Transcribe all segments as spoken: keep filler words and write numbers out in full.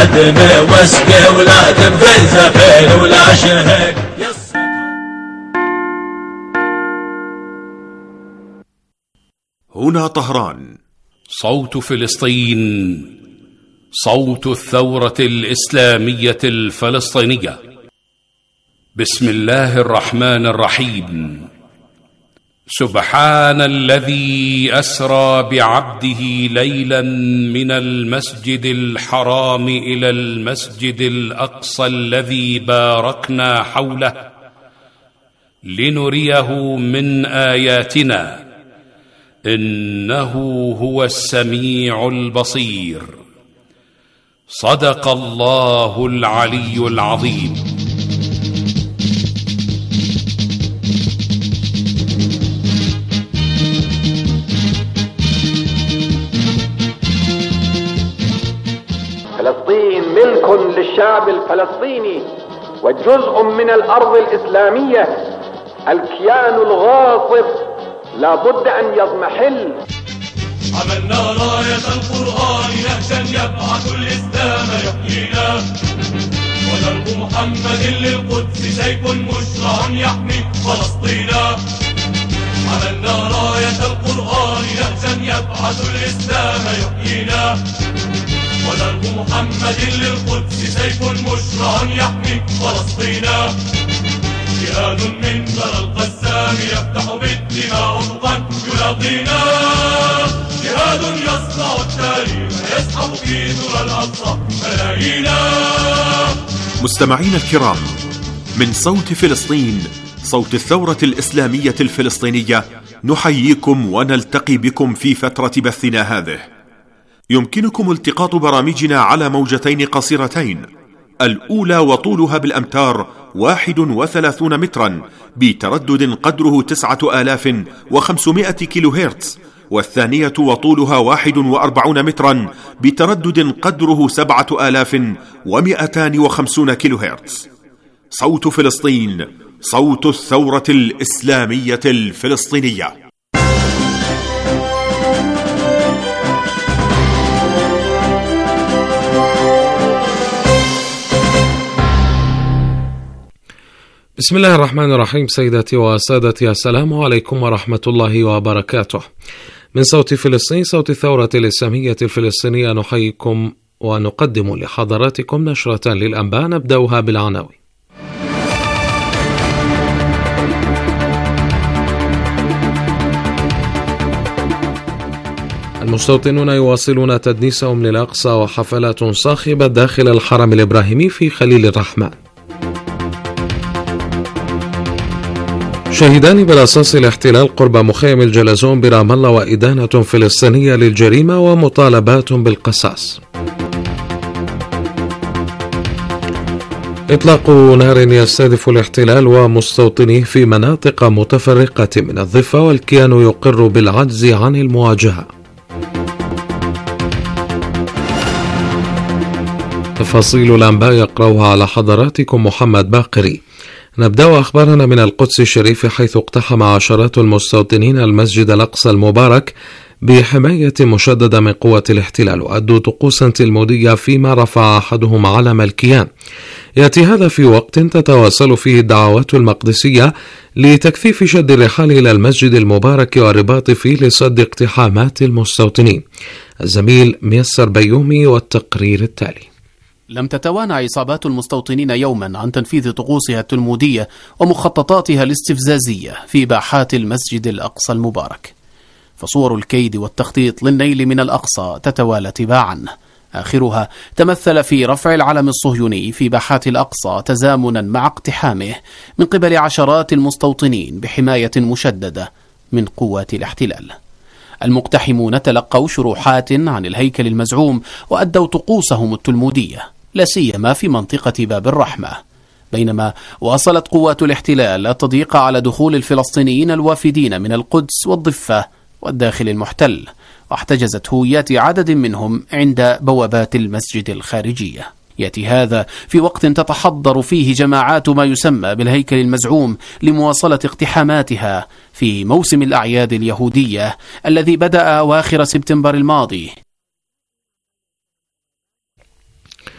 دمي واسقي ولا تبذل زفير ولا شهيد. هنا طهران. صوت فلسطين، صوت الثورة الإسلامية الفلسطينية. بسم الله الرحمن الرحيم. سبحان الذي أسرى بعبده ليلا من المسجد الحرام إلى المسجد الأقصى الذي باركنا حوله لنريه من آياتنا إنه هو السميع البصير. صدق الله العلي العظيم. فلسطين ملك للشعب الفلسطيني وجزء من الأرض الإسلامية. الكيان الغاصب لا بد أن يضمحل. عملنا راية القرآن نهجا يبعث الإسلام يحيينا، ودرب محمد للقدس سيف مشرع يحمي فلسطينا. عملنا راية القرآن نهجا يبعث الإسلام يحيينا، ودرب محمد للقدس سيف مشرع يحمي فلسطينا. جهاد من ثرى القسام يفتح بالدماء افقا يلاقينا، جهاد يصنع التاريخ يسحب في ثرى الاقصى ملايينا. مستمعينا الكرام، من صوت فلسطين، صوت الثورة الإسلامية الفلسطينية، نحييكم ونلتقي بكم في فترة بثنا هذه. يمكنكم التقاط برامجنا على موجتين قصيرتين، الأولى وطولها بالأمتار واحد وثلاثون مترا بتردد قدره تسعة آلاف وخمسمائة كيلو هرتز، والثانية وطولها واحد وأربعون مترا بتردد قدره سبعة آلاف ومائتان وخمسون كيلو هرتز. صوت فلسطين، صوت الثورة الإسلامية الفلسطينية. بسم الله الرحمن الرحيم. سيداتي وسادتي، السلام عليكم ورحمة الله وبركاته. من صوت فلسطين، صوت الثورة الإسلامية الفلسطينية، نحييكم ونقدم لحضراتكم نشرة للأنباء نبدأها بالعناوين. المستوطنون يواصلون تدنيسهم للأقصى وحفلات صاخبة داخل الحرم الإبراهيمي في خليل الرحمن. شهدان برصاص الاحتلال قرب مخيم الجلزون برام الله وإدانة فلسطينية للجريمة ومطالبات بالقصاص. إطلاق نار يستهدف الاحتلال ومستوطنيه في مناطق متفرقة من الضفة، والكيان يقر بالعجز عن المواجهة. تفاصيل الأنباء يقرأها على حضراتكم محمد باقري. نبدأ أخبارنا من القدس الشريف، حيث اقتحم عشرات المستوطنين المسجد الأقصى المبارك بحماية مشددة من قوة الاحتلال، وأدوا طقوسا تلمودية فيما رفع أحدهم علم الكيان. يأتي هذا في وقت تتواصل فيه الدعوات المقدسية لتكثيف شد الرحال إلى المسجد المبارك والرباط فيه لصد اقتحامات المستوطنين. الزميل ميسر بيومي والتقرير التالي. لم تتوانى عصابات المستوطنين يوما عن تنفيذ طقوسها التلمودية ومخططاتها الاستفزازية في باحات المسجد الأقصى المبارك، فصور الكيد والتخطيط للنيل من الأقصى تتوالى تباعا، آخرها تمثل في رفع العلم الصهيوني في باحات الأقصى تزامنا مع اقتحامه من قبل عشرات المستوطنين بحماية مشددة من قوات الاحتلال. المقتحمون تلقوا شروحات عن الهيكل المزعوم وأدوا طقوسهم التلمودية، لا سيما في منطقة باب الرحمة، بينما واصلت قوات الاحتلال التضييق على دخول الفلسطينيين الوافدين من القدس والضفة والداخل المحتل، واحتجزت هويات عدد منهم عند بوابات المسجد الخارجية. يأتي هذا في وقت تتحضر فيه جماعات ما يسمى بالهيكل المزعوم لمواصلة اقتحاماتها في موسم الأعياد اليهودية الذي بدأ أواخر سبتمبر الماضي.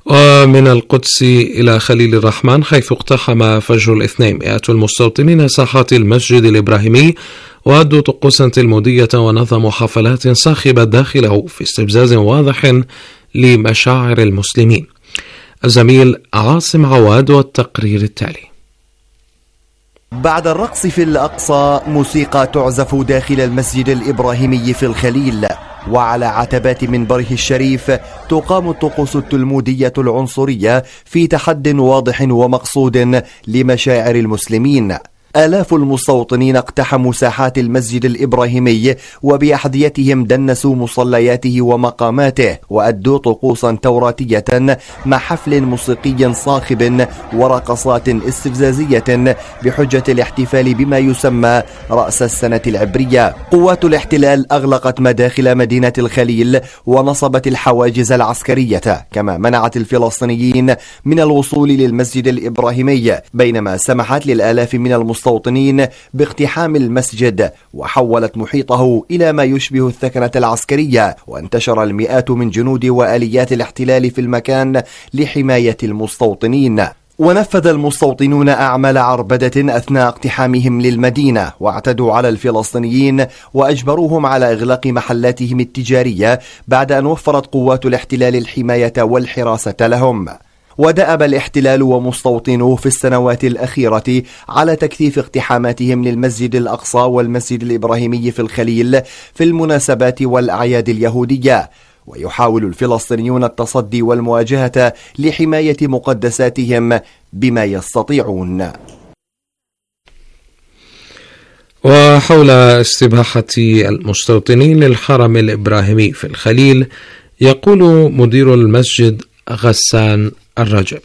ومن القدس إلى خليل الرحمن، حيث اقتحم فجر الاثنين مئات المستوطنين ساحات المسجد الإبراهيمي وأدوا طقوسا تلمودية ونظموا حفلات صاخبة داخله في استفزاز واضح لمشاعر المسلمين. الزميل عاصم عواد والتقرير التالي. بعد الرقص في الأقصى، موسيقى تعزف داخل المسجد الإبراهيمي في الخليل، وعلى عتبات منبره الشريف تقام الطقوس التلمودية العنصرية في تحد واضح ومقصود لمشاعر المسلمين. آلاف المستوطنين اقتحموا ساحات المسجد الإبراهيمي وبأحذيتهم دنسوا مصلياته ومقاماته وأدوا طقوسا توراتية مع حفل موسيقي صاخب ورقصات استفزازية بحجة الاحتفال بما يسمى رأس السنة العبرية. قوات الاحتلال أغلقت مداخل مدينة الخليل ونصبت الحواجز العسكرية، كما منعت الفلسطينيين من الوصول للمسجد الإبراهيمي، بينما سمحت للآلاف من المستوطنين المستوطنين باقتحام المسجد وحولت محيطه إلى ما يشبه الثكنة العسكرية، وانتشر المئات من جنود وآليات الاحتلال في المكان لحماية المستوطنين. ونفذ المستوطنون أعمال عربدة أثناء اقتحامهم للمدينة، واعتدوا على الفلسطينيين وأجبروهم على إغلاق محلاتهم التجارية بعد أن وفرت قوات الاحتلال الحماية والحراسة لهم. ودأب الاحتلال ومستوطنوه في السنوات الأخيرة على تكثيف اقتحاماتهم للمسجد الأقصى والمسجد الإبراهيمي في الخليل في المناسبات والأعياد اليهودية، ويحاول الفلسطينيون التصدي والمواجهة لحماية مقدساتهم بما يستطيعون. وحول استباحة المستوطنين للحرم الإبراهيمي في الخليل، يقول مدير المسجد غسان الرجبي: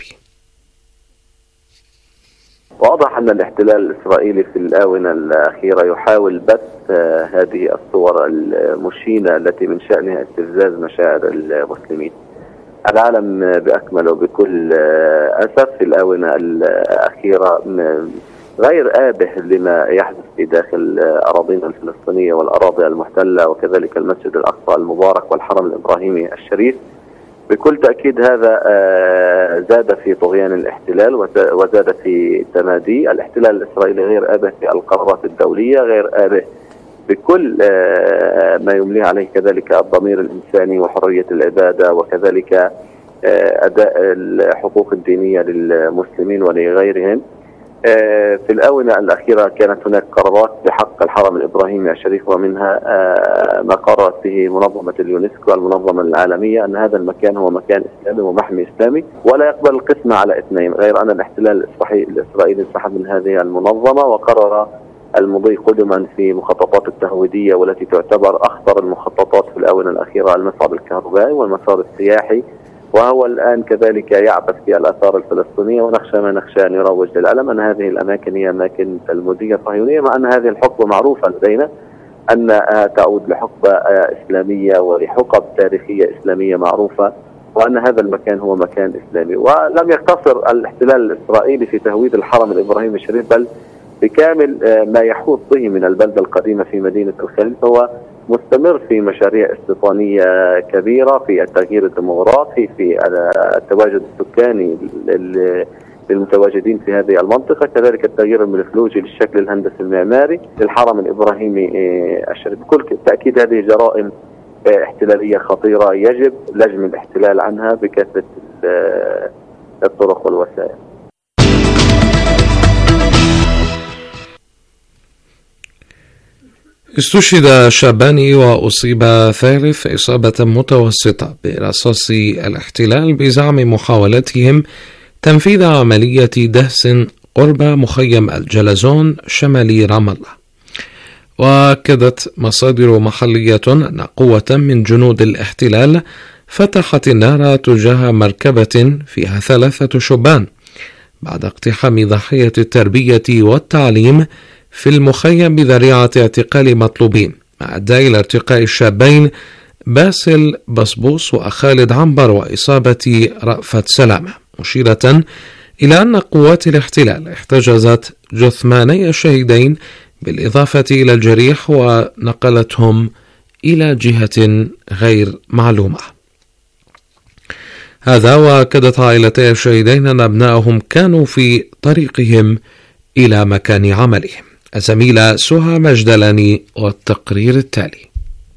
واضح أن الاحتلال الإسرائيلي في الآونة الأخيرة يحاول بث هذه الصور المشينة التي من شأنها استفزاز مشاعر المسلمين. العالم بأكمله بكل أسف في الآونة الأخيرة غير آبه لما يحدث في داخل أراضينا الفلسطينية والأراضي المحتلة، وكذلك المسجد الأقصى المبارك والحرم الإبراهيمي الشريف. بكل تأكيد هذا زاد في طغيان الاحتلال وزاد في تمادي الاحتلال الإسرائيلي، غير آبه في القرارات الدولية، غير آبه بكل ما يمليه عليه كذلك الضمير الإنساني وحرية العبادة، وكذلك أداء الحقوق الدينية للمسلمين ولغيرهم. في الآونة الأخيرة كانت هناك قرارات بحق الحرم الإبراهيمي الشريف، ومنها ما قررت به منظمة اليونسكو المنظمة العالمية أن هذا المكان هو مكان إسلامي ومحمي إسلامي ولا يقبل القسمة على اثنين، غير أن الاحتلال الإسرائيلي انسحب من هذه المنظمة وقرر المضي قدما في مخططات التهويدية، والتي تعتبر أخطر المخططات في الآونة الأخيرة المصعد الكهربائي والمسار السياحي، وهو الآن كذلك يعبث في الآثار الفلسطينية. ونخشى ما نخشى أن يروج للعالم أن هذه الأماكن هي أماكن تلمودية صهيونية، مع أن هذه الحقبة معروفة لدينا أنها تعود لحقبة إسلامية ولحقب تاريخية إسلامية معروفة، وأن هذا المكان هو مكان إسلامي. ولم يقتصر الاحتلال الإسرائيلي في تهويد الحرم الإبراهيمي الشريف، بل بكامل ما يحوط به من البلدة القديمة في مدينة الخليل، فهو مستمر في مشاريع استيطانية كبيرة، في التغيير الديموغرافي، في التواجد السكاني للمتواجدين في هذه المنطقة، كذلك التغيير المورفولوجي للشكل الهندسي المعماري للحرم الإبراهيمي الشريف. بكل تأكيد هذه جرائم احتلالية خطيرة يجب لجم الاحتلال عنها بكافة الطرق والوسائل. استشهد شابان وأصيب ثالث إصابة متوسطة برصاص الاحتلال بزعم محاولتهم تنفيذ عملية دهس قرب مخيم الجلزون شمالي رام الله. وأكدت مصادر محلية أن قوة من جنود الاحتلال فتحت النار تجاه مركبة فيها ثلاثة شبان بعد اقتحام ضحية التربية والتعليم في المخيم بذريعة اعتقال مطلوبين، ما أدى إلى ارتقاء الشابين باسل بصبوس وخالد عنبر وإصابة رأفت سلامة، مشيرة إلى أن قوات الاحتلال احتجزت جثماني الشهيدين بالإضافة إلى الجريح ونقلتهم إلى جهة غير معلومة. هذا، وأكدت عائلتي الشهيدين أن أبنائهم كانوا في طريقهم إلى مكان عملهم. الزميلة سهى مجدلاني والتقرير التالي.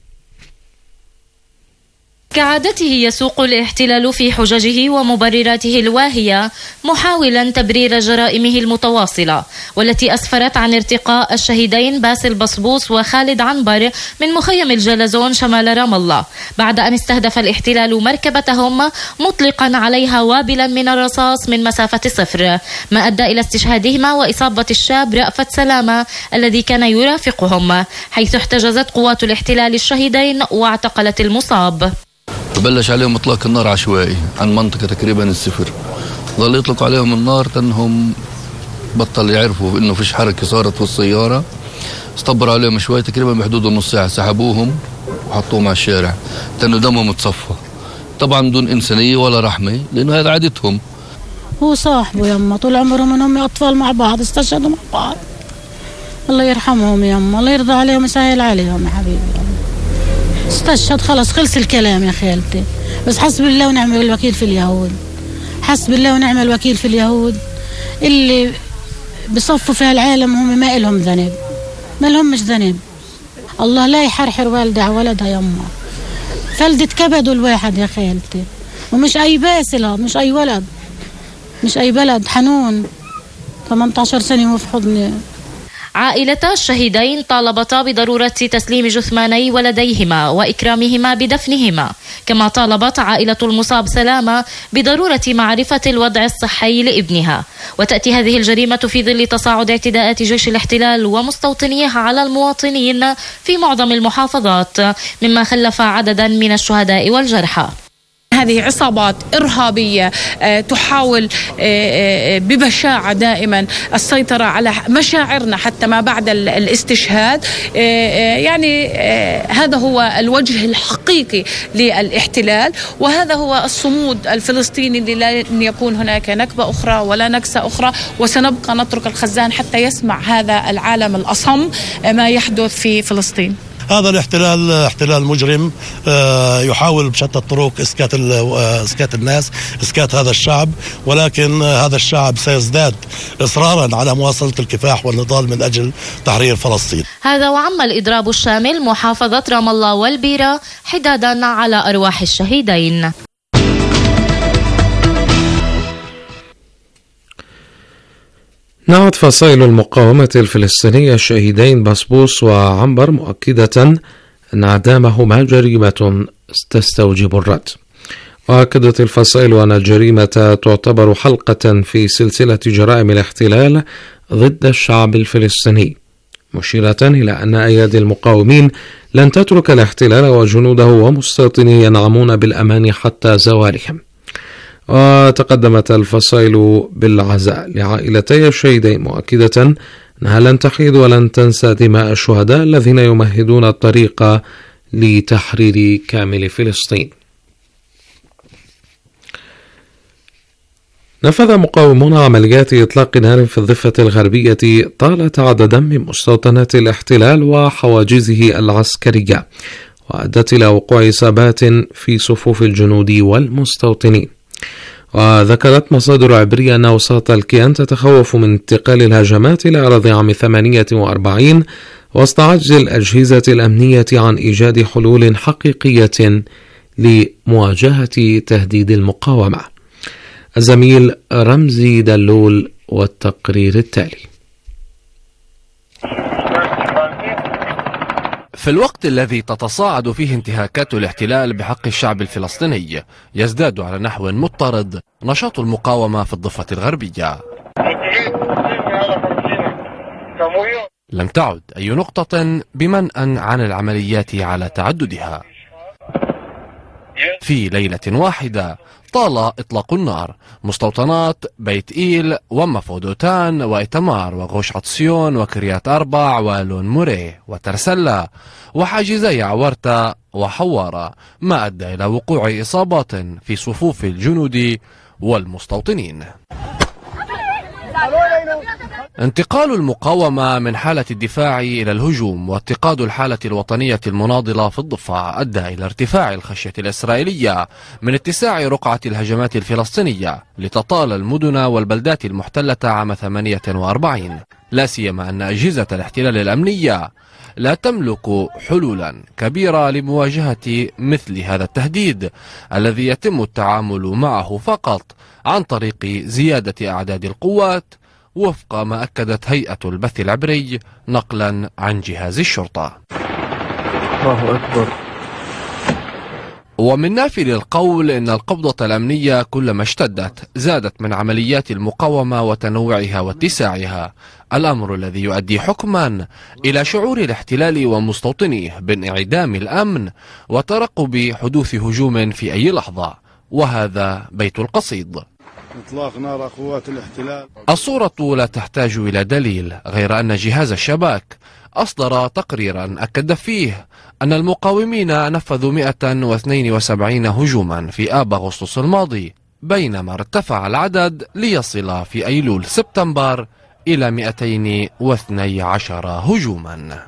كعادته يسوق الاحتلال في حججه ومبرراته الواهية محاولا تبرير جرائمه المتواصلة، والتي أسفرت عن ارتقاء الشهيدين باسل بصبوص وخالد عنبر من مخيم الجلزون شمال رام الله بعد أن استهدف الاحتلال مركبتهم مطلقا عليها وابلا من الرصاص من مسافة صفر، ما أدى إلى استشهادهما وإصابة الشاب رأفت سلامة الذي كان يرافقهم، حيث احتجزت قوات الاحتلال الشهيدين واعتقلت المصاب. بلش عليهم اطلاق النار عشوائي عن منطقه تقريبا الصفر، ظل يطلقوا عليهم النار تنهم بطل يعرفوا انه فيش حركه صارت في السياره، استبروا عليهم شوي تقريبا بحدود نص ساعه، سحبوهم وحطوهم على الشارع تنه دمهم متصفى، طبعا بدون انسانيه ولا رحمه لانه هذا عادتهم. هو صاحبه يما طول عمرهم انهم اطفال مع بعض، استشهدوا مع بعض، الله يرحمهم يما، الله يرضى عليهم ويسهل عليهم يا حبيبي. استشهد خلاص، خلص الكلام يا خالتي، بس حسب الله ونعم الوكيل في اليهود، حسب الله ونعم الوكيل في اليهود اللي بصفوا في العالم، هم ما إلهم ذنب، ما لهم مش ذنب. الله لا يحرحر والدة على ولدها يما، فلدة كبدوا الواحد يا خالتي، ومش أي باسلة، مش أي ولد، مش أي بلد، حنون ثمانية عشر سنة وفي حضني. عائلتا الشهيدين طالبتا بضرورة تسليم جثماني ولديهما وإكرامهما بدفنهما، كما طالبت عائلة المصاب سلامة بضرورة معرفة الوضع الصحي لابنها. وتأتي هذه الجريمة في ظل تصاعد اعتداءات جيش الاحتلال ومستوطنيه على المواطنين في معظم المحافظات، مما خلف عددا من الشهداء والجرحى. هذه عصابات إرهابية تحاول ببشاعة دائما السيطرة على مشاعرنا حتى ما بعد الاستشهاد. يعني هذا هو الوجه الحقيقي للاحتلال، وهذا هو الصمود الفلسطيني اللي لن يكون هناك نكبة أخرى ولا نكسة أخرى، وسنبقى نترك الخزان حتى يسمع هذا العالم الأصم ما يحدث في فلسطين. هذا الاحتلال احتلال مجرم يحاول بشتى الطرق اسكات اسكات الناس، اسكات هذا الشعب، ولكن هذا الشعب سيزداد اصرارا على مواصله الكفاح والنضال من اجل تحرير فلسطين. هذا وعم الاضراب الشامل محافظه رام الله والبيره حدادا على ارواح الشهيدين. نعت فصائل المقاومة الفلسطينية الشهيدين بصبوص وعنبر مؤكدة أن إعدامهما جريمة تستوجب الرد. وأكدت الفصائل أن الجريمة تعتبر حلقة في سلسلة جرائم الاحتلال ضد الشعب الفلسطيني، مشيرة إلى أن أيادي المقاومين لن تترك الاحتلال وجنوده ومستوطنيه ينعمون بالأمان حتى زوالهم. وتقدمت الفصائل بالعزاء لعائلتي الشهيدين مؤكدة أنها لن تحيد ولن تنسى دماء الشهداء الذين يمهدون الطريق لتحرير كامل فلسطين. نفذ مقاومون عمليات إطلاق نار في الضفة الغربية طالت عددا من مستوطنات الاحتلال وحواجزه العسكرية، وأدت إلى وقوع إصابات في صفوف الجنود والمستوطنين. وذكرت مصادر عبرية أن أوساط الكيان تتخوف من انتقال الهجمات إلى أراضي عام ثمانية وأربعين وسط عجز الأجهزة الأمنية عن إيجاد حلول حقيقية لمواجهة تهديد المقاومة. الزميل رمزي دلول والتقرير التالي. في الوقت الذي تتصاعد فيه انتهاكات الاحتلال بحق الشعب الفلسطيني، يزداد على نحو مضطرد نشاط المقاومة في الضفة الغربية. لم تعد أي نقطة بمنأى عن العمليات على تعددها. في ليلة واحدة طال إطلاق النار مستوطنات بيت إيل ومفودوتان وإيتمار وغوش عطسيون وكريات أربع ولون موري وترسلا وحاجزي عورتا وحوارة، ما أدى إلى وقوع إصابات في صفوف الجنود والمستوطنين. انتقال المقاومة من حالة الدفاع إلى الهجوم واتقاد الحالة الوطنية المناضلة في الضفة أدى إلى ارتفاع الخشية الإسرائيلية من اتساع رقعة الهجمات الفلسطينية لتطال المدن والبلدات المحتلة عام ثمانية وأربعين، لا سيما أن أجهزة الاحتلال الأمنية لا تملك حلولا كبيرة لمواجهة مثل هذا التهديد الذي يتم التعامل معه فقط عن طريق زيادة أعداد القوات، وفق ما أكدت هيئة البث العبري نقلا عن جهاز الشرطة. الله أكبر. ومن نافل القول إن القبضة الأمنية كلما اشتدت زادت من عمليات المقاومة وتنوعها واتساعها، الأمر الذي يؤدي حكما إلى شعور الاحتلال ومستوطنيه بانعدام الأمن وترقب حدوث هجوم في أي لحظة، وهذا بيت القصيد. إطلاق نار قوات الاحتلال. الصورة لا تحتاج إلى دليل غير أن جهاز الشباك أصدر تقريرا أكد فيه أن المقاومين نفذوا مئة واثنين وسبعين هجوما في آب أغسطس الماضي، بينما ارتفع العدد ليصل في أيلول سبتمبر إلى مئتين واثني عشر هجوما.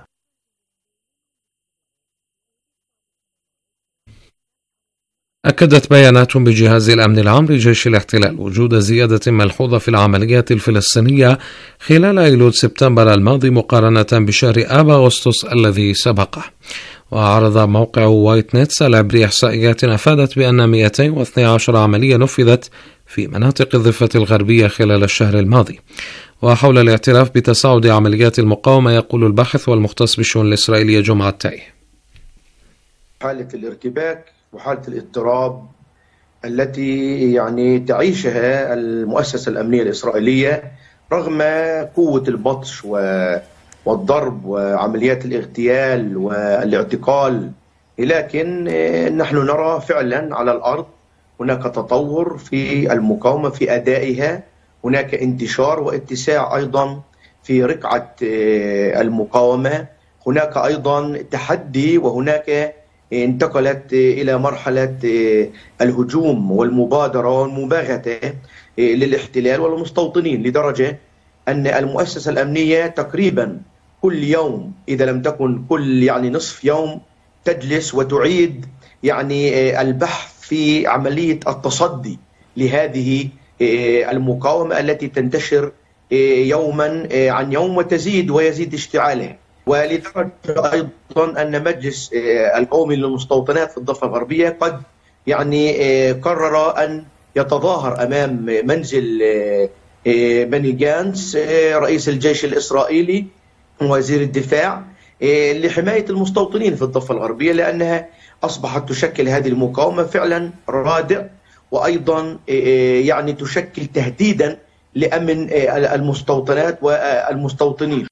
أكدت بيانات بجهاز الأمن العام لجيش الاحتلال وجود زيادة ملحوظة في العمليات الفلسطينية خلال أيلول سبتمبر الماضي مقارنة بشهر آب أغسطس الذي سبقه. وعرض موقع وايت نتس العبري إحصائيات أفادت بأن مئتين واثني عشر عملية نفذت في مناطق الضفة الغربية خلال الشهر الماضي. وحول الاعتراف بتصاعد عمليات المقاومة يقول الباحث والمختص بالشؤون الإسرائيلية جمعة تاي: حالة الارتباك وحالة الاضطراب التي يعني تعيشها المؤسسة الأمنية الإسرائيلية رغم قوة البطش والضرب وعمليات الاغتيال والاعتقال، لكن نحن نرى فعلا على الأرض هناك تطور في المقاومة في أدائها، هناك انتشار واتساع أيضا في رقعة المقاومة، هناك أيضا تحدي وهناك انتقلت إلى مرحلة الهجوم والمبادرة والمباغتة للاحتلال والمستوطنين، لدرجة أن المؤسسة الأمنية تقريبا كل يوم إذا لم تكن كل يعني نصف يوم تجلس وتعيد يعني البحث في عملية التصدي لهذه المقاومة التي تنتشر يوما عن يوم وتزيد ويزيد اشتعالها. ولدرجة أيضا أن مجلس القومي للمستوطنات في الضفة الغربية قد يعني قرر أن يتظاهر أمام منزل بني جانس رئيس الجيش الإسرائيلي وزير الدفاع لحماية المستوطنين في الضفة الغربية، لأنها أصبحت تشكل هذه المقاومة فعلا رادع، وأيضا يعني تشكل تهديدا لأمن المستوطنات والمستوطنين.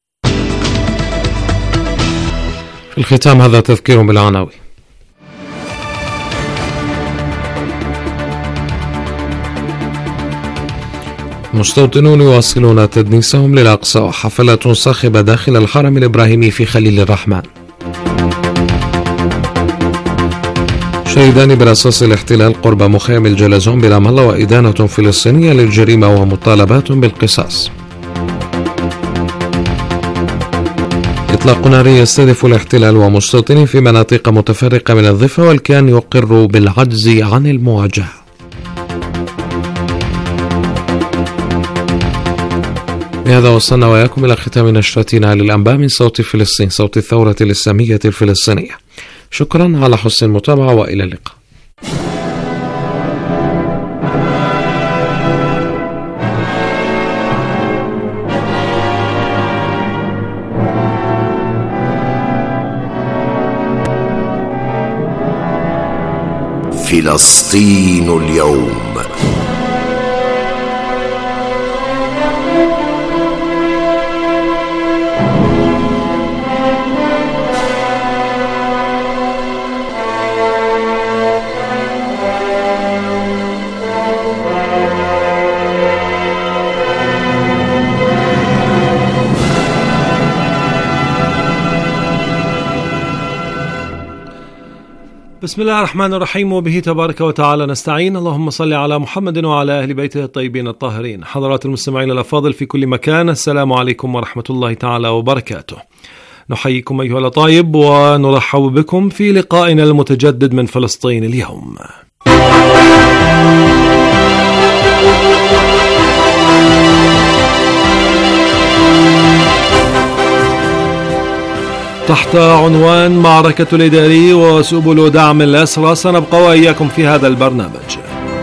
في الختام هذا تذكير بالعناوين. مستوطنون يواصلون تدنيسهم للأقصى وحفلات صاخبة داخل الحرم الإبراهيمي في خليل الرحمن. شهيدان برصاص الاحتلال قرب مخيم الجلزون برام الله وإدانة فلسطينية للجريمة ومطالبات بالقصاص. إطلاق نار يستهدف الاحتلال ومستوطنين في مناطق متفرقة من الضفة، والكيان يقر بالعجز عن المواجهة. بهذا وصلنا وإياكم إلى ختام نشرتنا للأنباء من صوت فلسطين، صوت الثورة الإسلامية الفلسطينية. شكرا على حسن المتابعة وإلى اللقاء. فلسطين اليوم. بسم الله الرحمن الرحيم، وبه تبارك وتعالى نستعين. اللهم صل على محمد وعلى أهل بيته الطيبين الطاهرين. حضرات المستمعين الأفاضل في كل مكان، السلام عليكم ورحمة الله تعالى وبركاته. نحييكم أيها الأطايب ونرحب بكم في لقائنا المتجدد من فلسطين اليوم. تحت عنوان معركة الإداري وسبل دعم الأسرى سنبقى وإياكم في هذا البرنامج،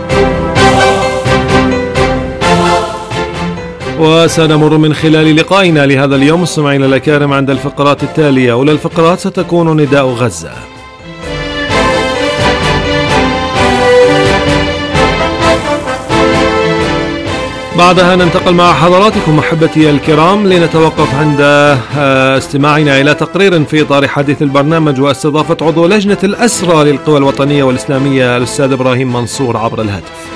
وسنمر من خلال لقائنا لهذا اليوم مستمعينا الأكارم عند الفقرات التالية. أولى الفقرات ستكون نداء غزة، بعدها ننتقل مع حضراتكم أحبتي الكرام لنتوقف عند استماعنا إلى تقرير في إطار حديث البرنامج واستضافة عضو لجنة الأسرى للقوى الوطنية والإسلامية الأستاذ إبراهيم منصور عبر الهاتف.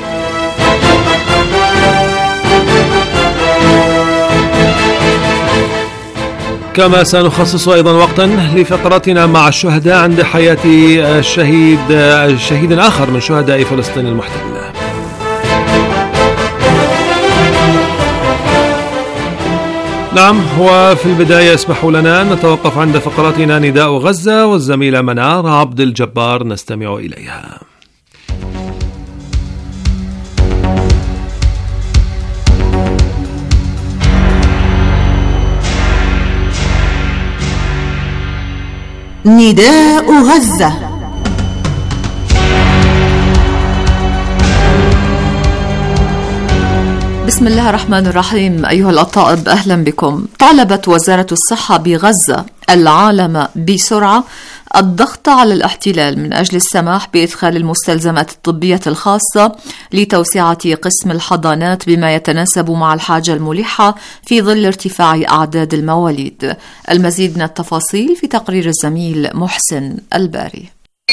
كما سنخصص أيضا وقتا لفقرتنا مع الشهداء عند حياة الشهيد شهيد آخر من شهداء فلسطين المحتلة. نعم، وفي البداية اسمحوا لنا أن نتوقف عند فقرتنا نداء غزة، والزميلة منار عبد الجبار نستمع إليها. نداء غزة. بسم الله الرحمن الرحيم. أيها الأطائب، أهلا بكم. طالبت وزارة الصحة بغزة العالم بسرعة الضغط على الاحتلال من أجل السماح بإدخال المستلزمات الطبية الخاصة لتوسعة قسم الحضانات بما يتناسب مع الحاجة الملحة في ظل ارتفاع أعداد المواليد. المزيد من التفاصيل في تقرير الزميل محسن الباري.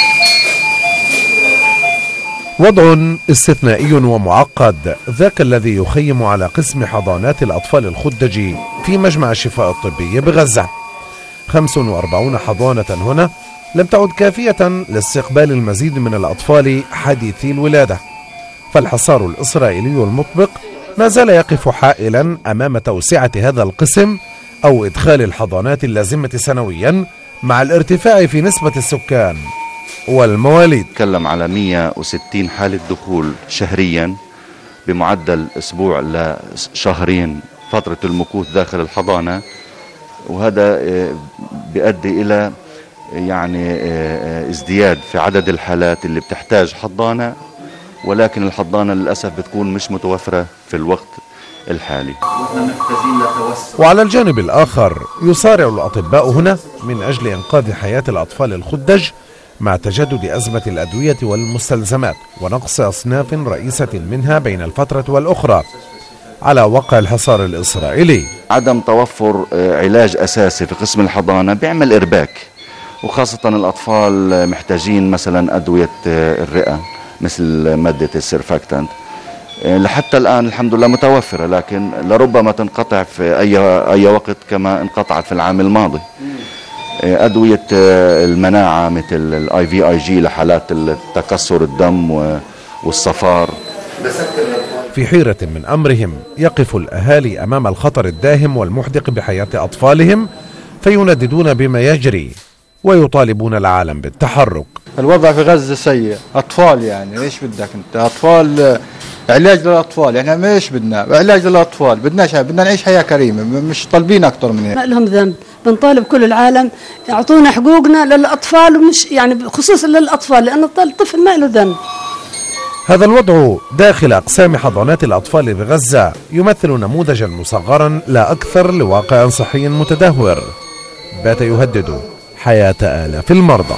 وضع استثنائي ومعقد ذاك الذي يخيم على قسم حضانات الأطفال الخدجي في مجمع الشفاء الطبي بغزة. خمس وأربعين حضانة هنا لم تعد كافية لاستقبال المزيد من الأطفال حديثي الولادة، فالحصار الإسرائيلي المطبق ما زال يقف حائلا أمام توسعة هذا القسم أو إدخال الحضانات اللازمة سنويا مع الارتفاع في نسبة السكان والمواليد. نتكلم على مئة وستين حالة دخول شهريا بمعدل أسبوع لشهرين فترة المكوث داخل الحضانة، وهذا بيؤدي إلى يعني ازدياد في عدد الحالات اللي بتحتاج حضانة، ولكن الحضانة للأسف بتكون مش متوفرة في الوقت الحالي. وعلى الجانب الآخر يصارع الأطباء هنا من أجل إنقاذ حياة الأطفال الخدج مع تجدد أزمة الأدوية والمستلزمات ونقص أصناف رئيسة منها بين الفترة والأخرى على وقع الحصار الإسرائيلي. عدم توفر علاج أساسي في قسم الحضانة بيعمل إرباك، وخاصة الأطفال محتاجين مثلا أدوية الرئة مثل مادة السيرفاكتانت. لحتى الآن الحمد لله متوفرة، لكن لربما تنقطع في أي أي وقت كما انقطعت في العام الماضي. أدوية المناعة مثل الاي في اي جي لحالات تكسر الدم والصفار. في حيرة من أمرهم يقف الأهالي أمام الخطر الداهم والمحدق بحياة أطفالهم، فينددون بما يجري ويطالبون العالم بالتحرك. الوضع في غزة سيء، أطفال يعني إيش بدك أنت؟ أطفال، علاج للأطفال، يعني ما إيش بدنا علاج للأطفال، بدناش بدنا نعيش حياة كريمة، مش طالبين أكتر من هيك. ما لهم ذنب، بنطالب كل العالم يعطونا حقوقنا للأطفال، ومش يعني خصوصا للأطفال، لأن الطفل ما له ذنب. هذا الوضع داخل أقسام حضانات الأطفال بغزة يمثل نموذجا مصغرا لا أكثر لواقع صحي متدهور بات يهدد حياة آلاف المرضى.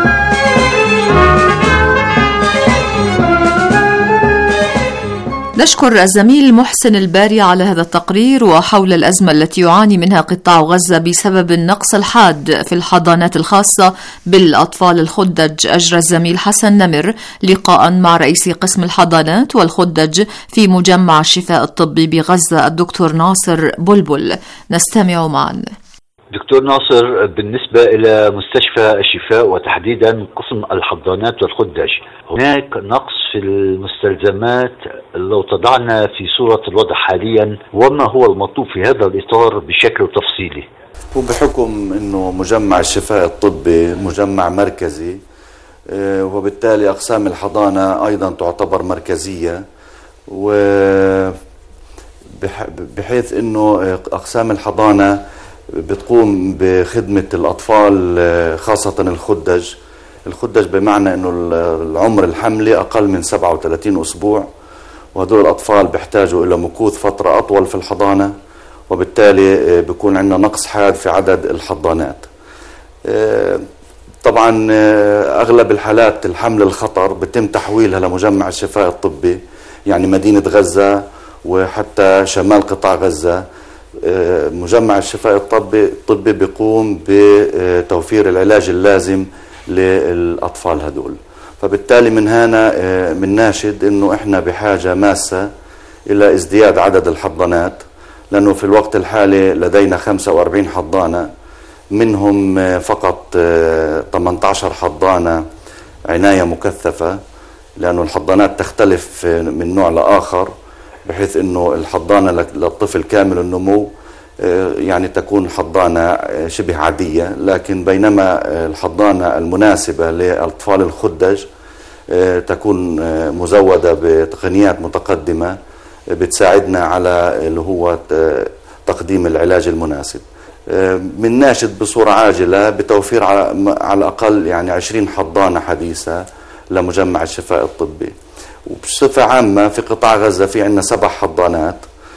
نشكر نشكر الزميل محسن الباري على هذا التقرير وحول الأزمة التي يعاني منها قطاع غزة بسبب النقص الحاد في الحضانات الخاصة بالأطفال الخدج. أجرى الزميل حسن نمر لقاء مع رئيس قسم الحضانات والخدج في مجمع الشفاء الطبي بغزة الدكتور ناصر بلبل. نستمع معا. دكتور ناصر، بالنسبة إلى مستشفى الشفاء وتحديدا قسم الحضانات والخدج، هناك نقص في المستلزمات. لو تضعنا في صورة الوضع حاليا، وما هو المطلوب في هذا الإطار بشكل تفصيلي؟ وبحكم أنه مجمع الشفاء الطبي مجمع مركزي، وبالتالي أقسام الحضانة أيضا تعتبر مركزية، وبحيث أنه أقسام الحضانة بتقوم بخدمة الأطفال خاصة الخدج. الخدج بمعنى أنه العمر الحملي أقل من سبعة وثلاثين أسبوع، وهدول الأطفال بيحتاجوا إلى مكوث فترة أطول في الحضانة، وبالتالي بيكون عندنا نقص حاد في عدد الحضانات. طبعا أغلب الحالات الحمل الخطر بتم تحويلها لمجمع الشفاء الطبي، يعني مدينة غزة وحتى شمال قطاع غزة. مجمع الشفاء الطبي الطبي بيقوم بتوفير العلاج اللازم للأطفال هدول. فبالتالي من هنا من ناشد انه احنا بحاجة ماسة الى ازدياد عدد الحضانات، لانه في الوقت الحالي لدينا خمسة وأربعين حضانة، منهم فقط ثمانية عشر حضانة عناية مكثفة، لانه الحضانات تختلف من نوع لآخر، بحيث انه الحضانة للطفل كامل النمو يعني تكون حضانة شبه عادية، لكن بينما الحضانة المناسبة للأطفال الخدج تكون مزودة بتقنيات متقدمة بتساعدنا على اللي هو تقديم العلاج المناسب. من ناشد بصورة عاجلة بتوفير على الأقل يعني عشرين حضانة حديثة لمجمع الشفاء الطبي. وبصفة عامة في قطاع غزة في عندنا سبع حضانات،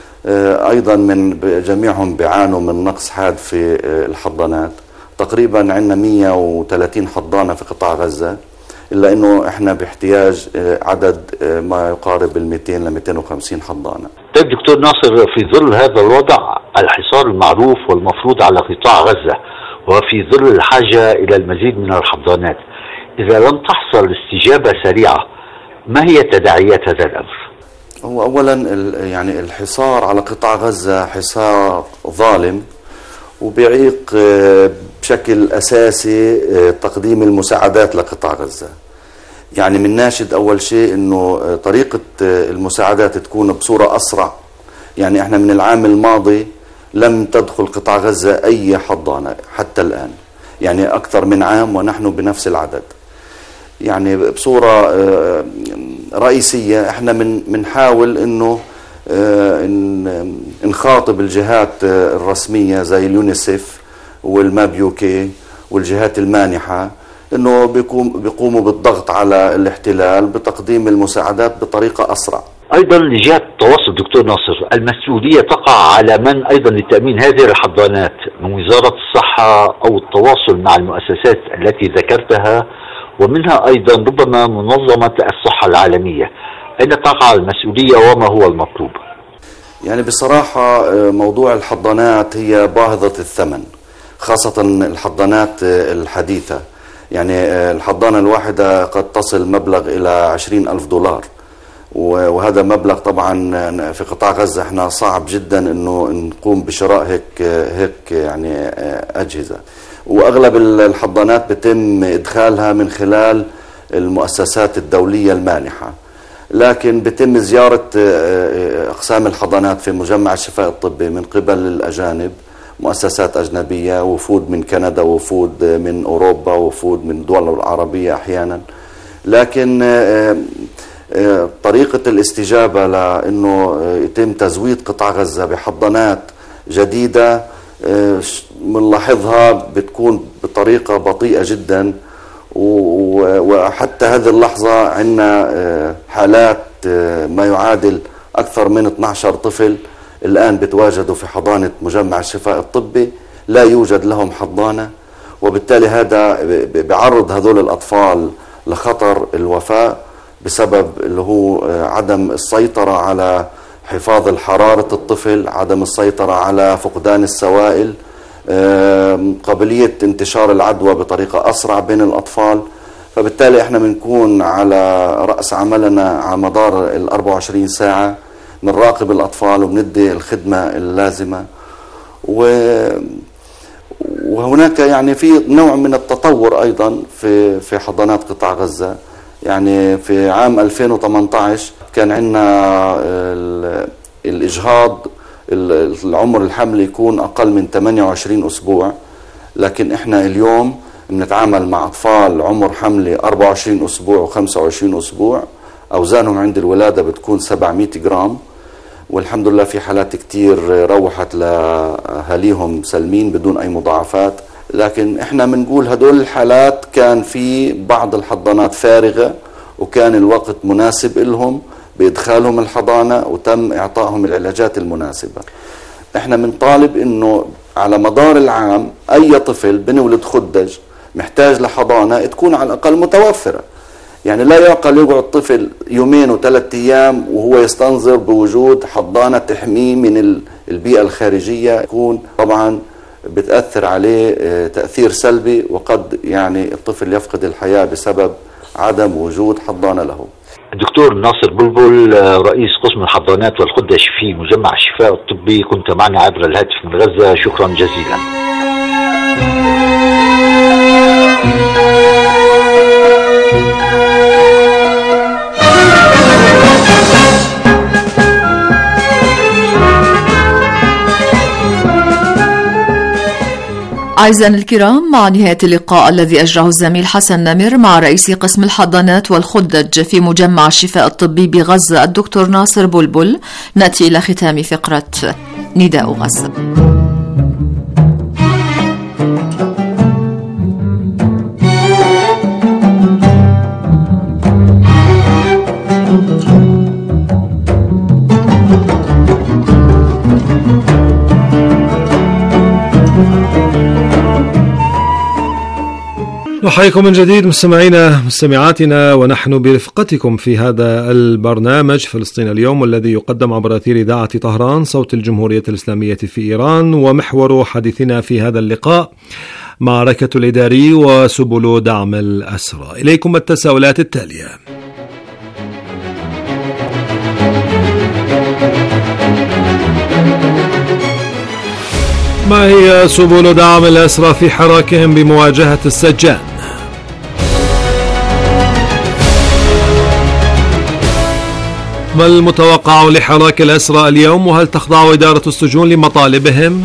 أيضا من جميعهم بيعانوا من نقص حاد في الحضانات. تقريبا عندنا مئة وثلاثين حضانة في قطاع غزة، إلا أنه إحنا باحتياج عدد ما يقارب ال مئتين ل مئتين وخمسين حضانة. طيب دكتور ناصر، في ظل هذا الوضع الحصار المعروف والمفروض على قطاع غزة، وفي ظل الحاجة إلى المزيد من الحضانات، إذا لم تحصل استجابة سريعة ما هي تداعيات هذا الأمر؟ هو أولا يعني الحصار على قطاع غزة حصار ظالم وبيعيق بشكل أساسي تقديم المساعدات لقطاع غزة. يعني من ناشد أول شيء أنه طريقة المساعدات تكون بصورة أسرع. يعني احنا من العام الماضي لم تدخل قطاع غزة أي حضانة حتى الآن، يعني أكثر من عام ونحن بنفس العدد. يعني بصورة رئيسية احنا من منحاول انه نخاطب الجهات الرسمية زي اليونيسيف والماب يوكي والجهات المانحة انه بيقوم بيقوموا بالضغط على الاحتلال بتقديم المساعدات بطريقة اسرع. ايضا لجهات التواصل دكتور ناصر، المسؤولية تقع على من ايضا لتأمين هذه الحضانات، من وزارة الصحة او التواصل مع المؤسسات التي ذكرتها، ومنها أيضا ربما منظمة الصحة العالمية. أين تقع المسؤولية وما هو المطلوب؟ يعني بصراحة موضوع الحضانات هي باهظة الثمن، خاصة الحضانات الحديثة. يعني الحضانة الواحدة قد تصل مبلغ إلى عشرين ألف دولار، وهذا مبلغ طبعا في قطاع غزة احنا صعب جدا انه نقوم بشراء هيك هيك يعني أجهزة. وأغلب الحضانات بتم إدخالها من خلال المؤسسات الدولية المانحة، لكن بتم زيارة أقسام الحضانات في مجمع الشفاء الطبي من قبل الأجانب، مؤسسات أجنبية، وفود من كندا، وفود من أوروبا، وفود من الدول العربية أحيانا. لكن طريقة الاستجابة لأنه يتم تزويد قطاع غزة بحضانات جديدة بنلاحظها بتكون بطريقة بطيئة جدا، وحتى هذه اللحظة عندنا حالات ما يعادل أكثر من اثني عشر طفل الآن بتواجدوا في حضانة مجمع الشفاء الطبي لا يوجد لهم حضانة، وبالتالي هذا بيعرض هذول الأطفال لخطر الوفاة بسبب اللي هو عدم السيطرة على حفاظ الحرارة الطفل، عدم السيطرة على فقدان السوائل، قابلية انتشار العدوى بطريقة أسرع بين الأطفال. فبالتالي احنا بنكون على رأس عملنا على مدار ال أربعة وعشرين ساعة بنراقب الأطفال وبندي الخدمة اللازمة. وهناك يعني في نوع من التطور أيضا في في حضانات قطاع غزة. يعني في عام ألفين وثمانية عشر كان عندنا الإجهاض العمر الحمل يكون أقل من ثمانية وعشرين أسبوع، لكن إحنا اليوم بنتعامل مع أطفال عمر حمل أربعة وعشرين أسبوع وخمسة وعشرين أسبوع، أوزانهم عند الولادة بتكون سبعمائة جرام، والحمد لله في حالات كتير روحت لأهاليهم سلمين بدون أي مضاعفات. لكن إحنا بنقول هدول الحالات كان في بعض الحضانات فارغة وكان الوقت مناسب لهم بإدخالهم الحضانة وتم إعطائهم العلاجات المناسبة. إحنا بنطالب إنه على مدار العام أي طفل بنولد خدج محتاج لحضانة تكون على الأقل متوفرة. يعني لا يعقل يقعد طفل يومين وثلاث أيام وهو يستنظر بوجود حضانة تحميه من البيئة الخارجية، يكون طبعا بتأثر عليه تأثير سلبي، وقد يعني الطفل يفقد الحياة بسبب عدم وجود حضانة له. الدكتور ناصر بلبل رئيس قسم الحضانات والخدج في مجمع الشفاء الطبي، كنت معنا عبر الهاتف من غزة، شكرا جزيلا. أعزائنا الكرام، مع نهاية اللقاء الذي أجراه الزميل حسن نمر مع رئيس قسم الحضانات والخدج في مجمع الشفاء الطبي بغزة الدكتور ناصر بلبل، نأتي إلى ختام فقرة نداء غزة. نحييكم من جديد مستمعينا مستمعاتنا، ونحن برفقتكم في هذا البرنامج فلسطين اليوم، والذي يقدم عبر أثير إذاعة طهران صوت الجمهورية الإسلامية في إيران. ومحور حديثنا في هذا اللقاء معركة الإداري وسبل دعم الأسرى. إليكم التساؤلات التالية: ما هي سبل دعم الأسرى في حراكهم بمواجهة السجان؟ ما المتوقع لحراك الأسرى اليوم، وهل تخضع إدارة السجون لمطالبهم؟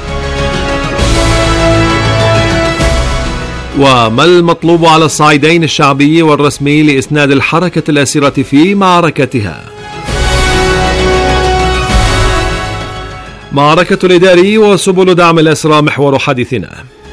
وما المطلوب على الصعيدين الشعبي والرسمي لإسناد الحركة الأسرة في معركتها؟ معركة الإداري وسبل دعم الأسرى محور حديثنا.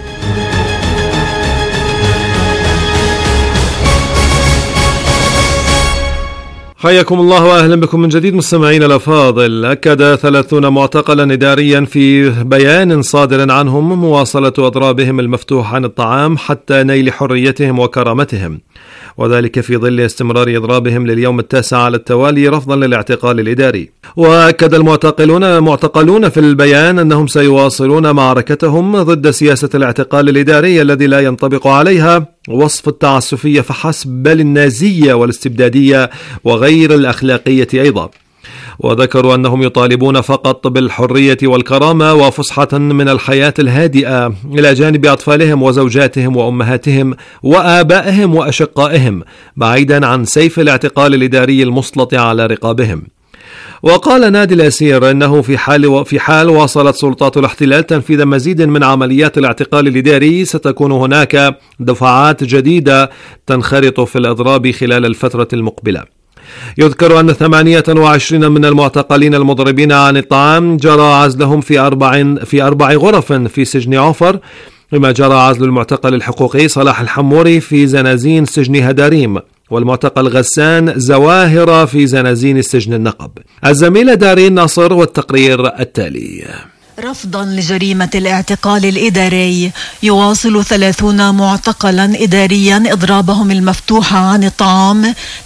حياكم الله وأهلا بكم من جديد مستمعين الأفاضل. أكد ثلاثون معتقلا إداريا في بيان صادر عنهم مواصلة أضرابهم المفتوح عن الطعام حتى نيل حريتهم وكرامتهم، وذلك في ظل استمرار إضرابهم لليوم التاسع على التوالي رفضا للاعتقال الإداري. وأكد المعتقلون معتقلون في البيان أنهم سيواصلون معركتهم ضد سياسة الاعتقال الإداري الذي لا ينطبق عليها وصف التعسفية فحسب، بل النازية والاستبدادية وغير الأخلاقية أيضا. وذكروا أنهم يطالبون فقط بالحرية والكرامة وفسحة من الحياة الهادئة إلى جانب أطفالهم وزوجاتهم وأمهاتهم وآبائهم وأشقائهم، بعيدا عن سيف الاعتقال الإداري المسلط على رقابهم. وقال نادي الأسير أنه في حال في حال واصلت سلطات الاحتلال تنفيذ مزيد من عمليات الاعتقال الإداري، ستكون هناك دفعات جديدة تنخرط في الإضراب خلال الفترة المقبلة. يذكر أن ثمانية وعشرين من المعتقلين المضربين عن الطعام جرى عزلهم في أربع في أربع غرف في سجن عفر، بما جرى عزل المعتقل الحقوقي صلاح الحموري في زنازين سجن هداريم، والمعتقل غسان زواهر في زنازين سجن النقب. الزميلة دارين ناصر والتقرير التالي. رفضا لجريمة الاعتقال الإداري، يواصل ثلاثون معتقلا إداريا إضرابهم المفتوح عن الطعام،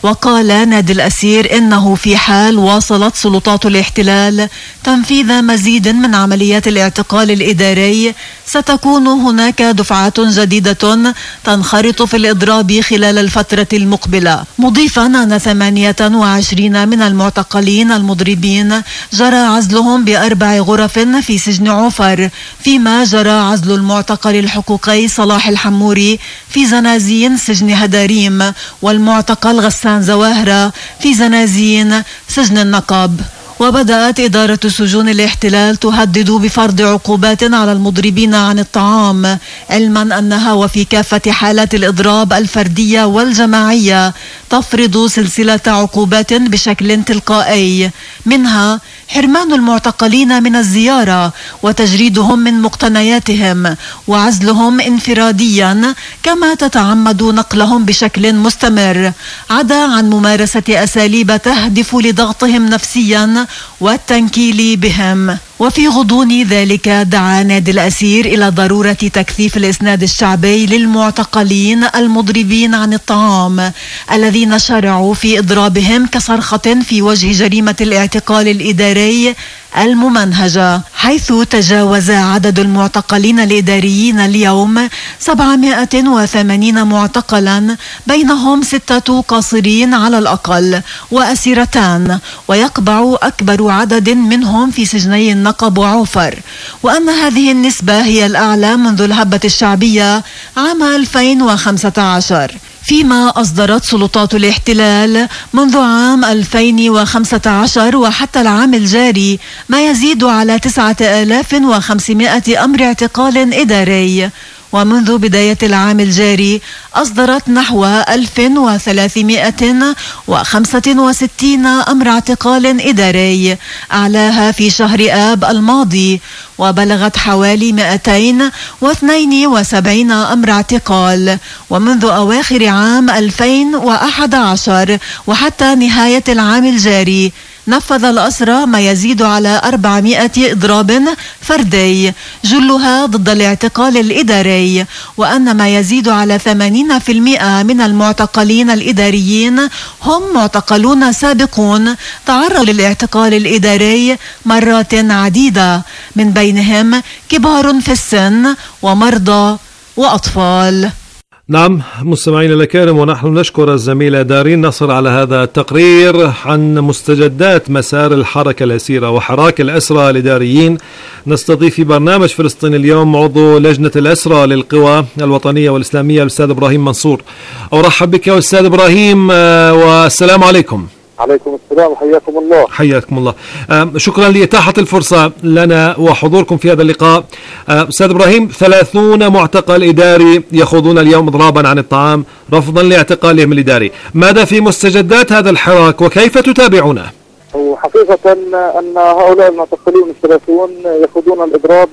وقال نادي الأسير إنه في حال واصلت سلطات الاحتلال تنفيذ مزيد من عمليات الاعتقال الإداري ستكون هناك دفعات جديدة تنخرط في الإضراب خلال الفترة المقبلة، مضيفا أن ثمانية وعشرين من المعتقلين المضربين جرى عزلهم بأربع غرف في سجن عوفر، فيما جرى عزل المعتقل الحقوقي صلاح الحموري في زنازين سجن هداريم، والمعتقل غسان زواهرة في زنازين سجن النقب. وبدأت إدارة سجون الاحتلال تهدد بفرض عقوبات على المضربين عن الطعام، علما أنها وفي كافة حالات الإضراب الفردية والجماعية تفرض سلسلة عقوبات بشكل تلقائي، منها حرمان المعتقلين من الزيارة وتجريدهم من مقتنياتهم وعزلهم انفراديا، كما تتعمد نقلهم بشكل مستمر، عدا عن ممارسة أساليب تهدف لضغطهم نفسيا والتنكيل بهم. وفي غضون ذلك دعا نادي الأسير إلى ضرورة تكثيف الإسناد الشعبي للمعتقلين المضربين عن الطعام الذين شرعوا في إضرابهم كصرخة في وجه جريمة الاعتقال الإداري الممنهجة، حيث تجاوز عدد المعتقلين الإداريين اليوم سبعمائة وثمانين معتقلا، بينهم ستة قاصرين على الأقل وأسيرتان، ويقبع أكبر عدد منهم في سجني النقب وعوفر، وأن هذه النسبة هي الأعلى منذ الهبة الشعبية عام ألفين وخمسة عشر، فيما أصدرت سلطات الاحتلال منذ عام ألفين وخمسة عشر وحتى العام الجاري ما يزيد على تسعة آلاف وخمسمائة أمر اعتقال إداري، ومنذ بداية العام الجاري أصدرت نحو ألف وثلاثمائة وخمسة وستين أمر اعتقال إداري، أعلاها في شهر آب الماضي، وبلغت حوالي مئتين واثنين وسبعين أمر اعتقال، ومنذ أواخر عام ألفين وأحد عشر وحتى نهاية العام الجاري نفذ الأسرى ما يزيد على أربعمائة إضراب فردي، جلها ضد الاعتقال الإداري، وأن ما يزيد على ثمانين بالمئة من المعتقلين الإداريين هم معتقلون سابقون تعرضوا للاعتقال الإداري مرات عديدة، من بينهم كبار في السن ومرضى وأطفال. نعم مستمعينا الكرام، ونحن نشكر الزميلة دارين نصر على هذا التقرير عن مستجدات مسار الحركة الأسيرة وحراك الأسرى الإداريين. نستضيف في برنامج فلسطين اليوم عضو لجنة الأسرى للقوى الوطنية والإسلامية الأستاذ إبراهيم منصور. أرحب بك يا أستاذ إبراهيم والسلام عليكم. عليكم السلام وحياكم الله. حياكم الله. شكرا لإتاحة الفرصة لنا وحضوركم في هذا اللقاء. أستاذ إبراهيم، ثلاثون معتقل إداري يخوضون اليوم إضرابا عن الطعام رفضا لاعتقالهم الإداري، ماذا في مستجدات هذا الحراك وكيف تتابعونه؟ وحقيقة أن هؤلاء المعتقلون الثلاثون يخوضون الإضراب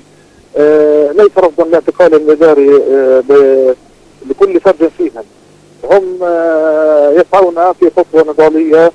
ليس رفضا لاعتقالهم الإداري لكل فرد فيهم، هم يسعون في خطوة نضالية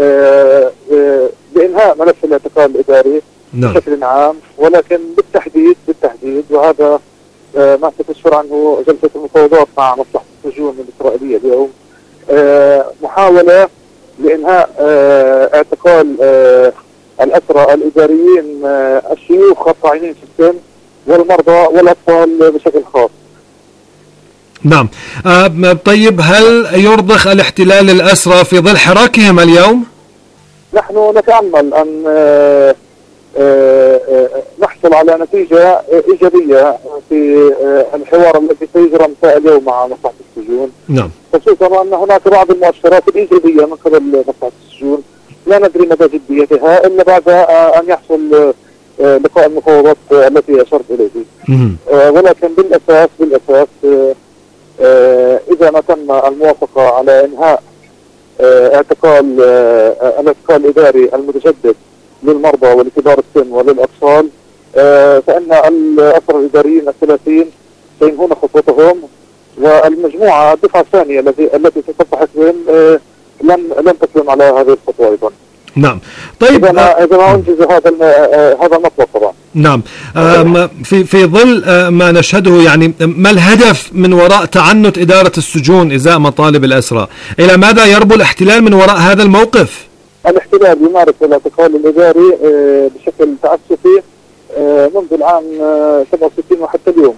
بإنهاء ملف الاعتقال الإداري نعم. بشكل عام، ولكن بالتحديد بالتحديد وهذا ما ستشفر عنه جلسة المفاوضات مع مصلحة السجون الإسرائيلية اليوم، محاولة لإنهاء اعتقال الأسرى الإداريين الشيوخ الطاعنين في السن والمرضى والأطفال بشكل خاص. نعم. آه طيب، هل يرضخ الاحتلال الأسرى في ظل حراكهم اليوم؟ نحن نتأمل أن آه آه نحصل على نتيجة إيجابية في آه الحوار الذي سيجرى مساء اليوم مع مصلحة السجون. نعم. خصوصا أن هناك بعض المؤشرات الإيجابية من قبل مصلحة السجون لا ندري مدى جديتها إلا بعد آه أن يحصل آه لقاء المفاوضات آه التي أشرت إليه. آه ولكن بالأساس بالأساس آه آه إذا ما تم الموافقة على إنهاء آه اعتقال آه الاعتقال الإداري المتجدد للمرضى ولكبار السن وللأطفال، آه فإن الأسرى الإداريين الثلاثين سينهون خطوتهم، والمجموعة الدفعة الثانية التي التي ستلتحق بهم آه لن لن تسلم على هذه الخطوة أيضا. نعم. طيب إذا ما, إذا ما أنجز هذا هذا المطلب طبعا. نعم. في في ظل ما نشهده، يعني ما الهدف من وراء تعنت إدارة السجون إزاء مطالب الأسرى؟ إلى ماذا يربو الاحتلال من وراء هذا الموقف؟ الاحتلال يمارس الاعتقال الإداري بشكل تعسفي منذ العام سبعة وستين وحتى اليوم.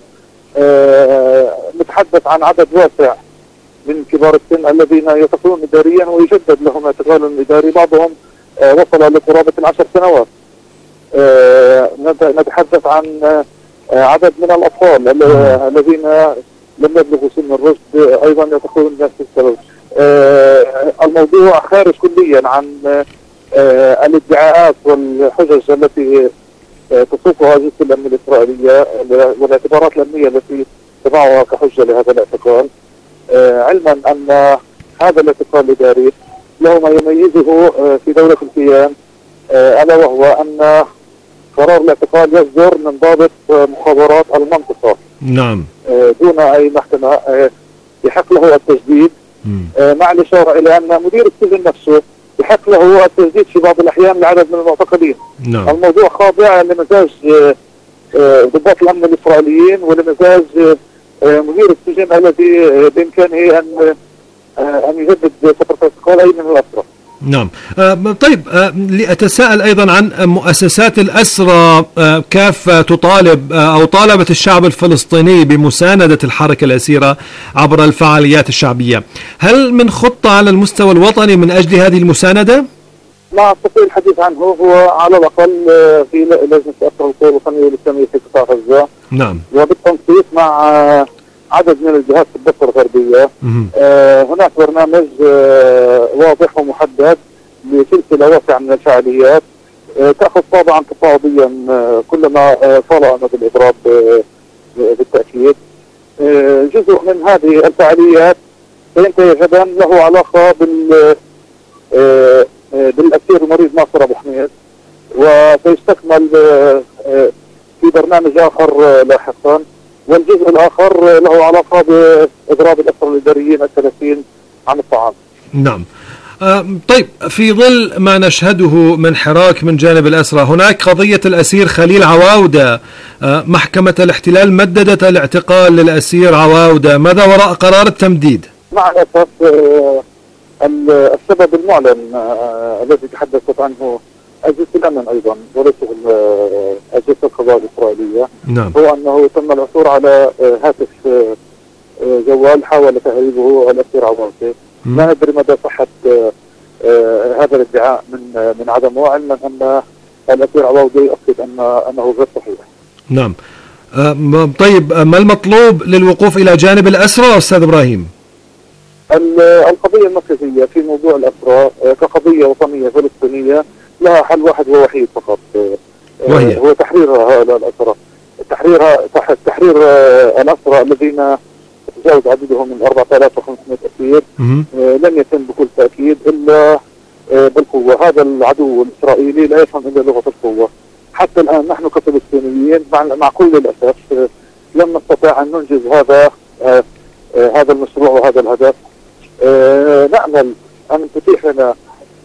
نتحدث عن عدد واسع من كبار السن الذين يعتقلون إداريا ويجدد لهم اعتقال إداري، بعضهم وصل لقرابة العشر سنوات. نتحدث عن عدد من الأطفال الذين لم يبلغوا سن الرشد أيضا يعتقلون نفس السبب. الموضوع خارج كليا عن الادعاءات والحجج التي تسوقها أجهزة الأمن الإسرائيلية والاعتبارات الأمنية التي تضعها كحجة لهذا الاعتقال، علما أن هذا الاعتقال الإداري له ما يميزه في دولة الكيان، ألا وهو أن قرار الاعتقال يصدر من ضابط مخابرات المنطقة. نعم. دون أي محكمة يحق له التجديد، مع الإشارة إلى أن مدير السجن نفسه يحق له التجديد في بعض الأحيان لعدد من المعتقلين. نعم. الموضوع خاضع لمزاج ضباط الأمن الإسرائيليين ولمزاج مدير السجن الذي بإمكانه أن أن يجدد فترة الاعتقال أي من الأسرى. نعم. آه طيب، آه لأتساءل أيضا عن مؤسسات الأسرى. آه كافة تطالب آه أو طالبت الشعب الفلسطيني بمساندة الحركة الأسيرة عبر الفعاليات الشعبية. هل من خطة على المستوى الوطني من أجل هذه المساندة؟ ما أستطيع الحديث عنه هو على الأقل في لجنة الأسرى القوى الوطنية والإسلامية في قطاع غزة. نعم. وبالتنسيق مع آه عدد من الجهات في الضفة الغربية. آه هناك برنامج آه واضح ومحدد لسلسلة واسعة من الفعاليات آه تأخذ طابعا تفاوضيا آه كلما آه طال أمد الإضراب آه بالتأكيد. آه جزء من هذه الفعاليات سينتهي غدا له علاقة بال آه بالأسير المريض ناصر أبو حميد، وسيستكمل آه آه في برنامج آخر آه لاحقا، والجزء الآخر له علاقة بإضراب الأسرى الإداريين الثلاثين عن الطعام. نعم. آه طيب، في ظل ما نشهده من حراك من جانب الأسرى، هناك قضية الأسير خليل عواودة. آه محكمة الاحتلال مددت الاعتقال للأسير عواودة، ماذا وراء قرار التمديد؟ مع الأسف آه السبب المعلن آه الذي تحدثت عنه أجهزة الأمن أيضا وليس أجهزة القضاء الإسرائيلية. نعم. هو أنه تم العثور على هاتف جوال حاول تهريبه الأسير عواودة. لا ندري مدى صحة هذا الادعاء من من عدمه، علما أن الأسير عواودة يؤكد أن أنه غير صحيح. نعم. طيب، ما المطلوب للوقوف إلى جانب الأسرى أستاذ إبراهيم؟ القضية المركزية في موضوع الأسرى كقضية وطنية فلسطينية لها حل واحد ووحيد فقط، وهي هو تحرير هؤلاء الأسرى. تحرير تحرير الأسرى الذين تجاوز عددهم من أربعة آلاف وخمسمائة أسير لن يتم بكل تأكيد إلا بالقوة. هذا العدو الإسرائيلي لا يفهم إلا لغة القوة. حتى الآن نحن كفلسطينيين مع كل الأسف لم نستطيع أن ننجز هذا هذا المشروع وهذا الهدف. نأمل أن تتيح لنا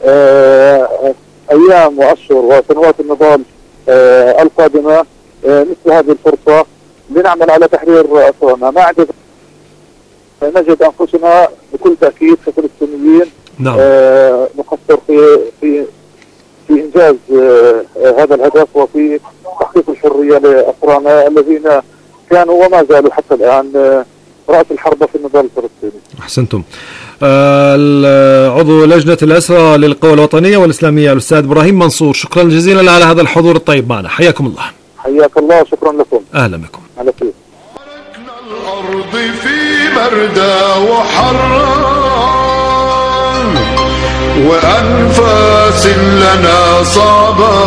أيام وأشهر وسنوات النضال آه القادمة آه مثل هذه الفرصة لنعمل على تحرير أسرانا. ما عندنا نجد أنفسنا بكل تأكيد كفلسطينيين نعم. آه نقصر في في في إنجاز آه هذا الهدف وفي تحقيق الحرية لأسرانا الذين كانوا وما زالوا حتى الآن آه رأس الحربة في النضال الفلسطيني. أحسنتم. آه عضو لجنة الأسرى للقوى الوطنية والإسلامية الأستاذ إبراهيم منصور، شكرا جزيلا على هذا الحضور الطيب معنا، حياكم الله. حياك الله، شكرا لكم. أهلا بكم. على خير. الأرض في بردة وحران وأنفاس لنا صعبة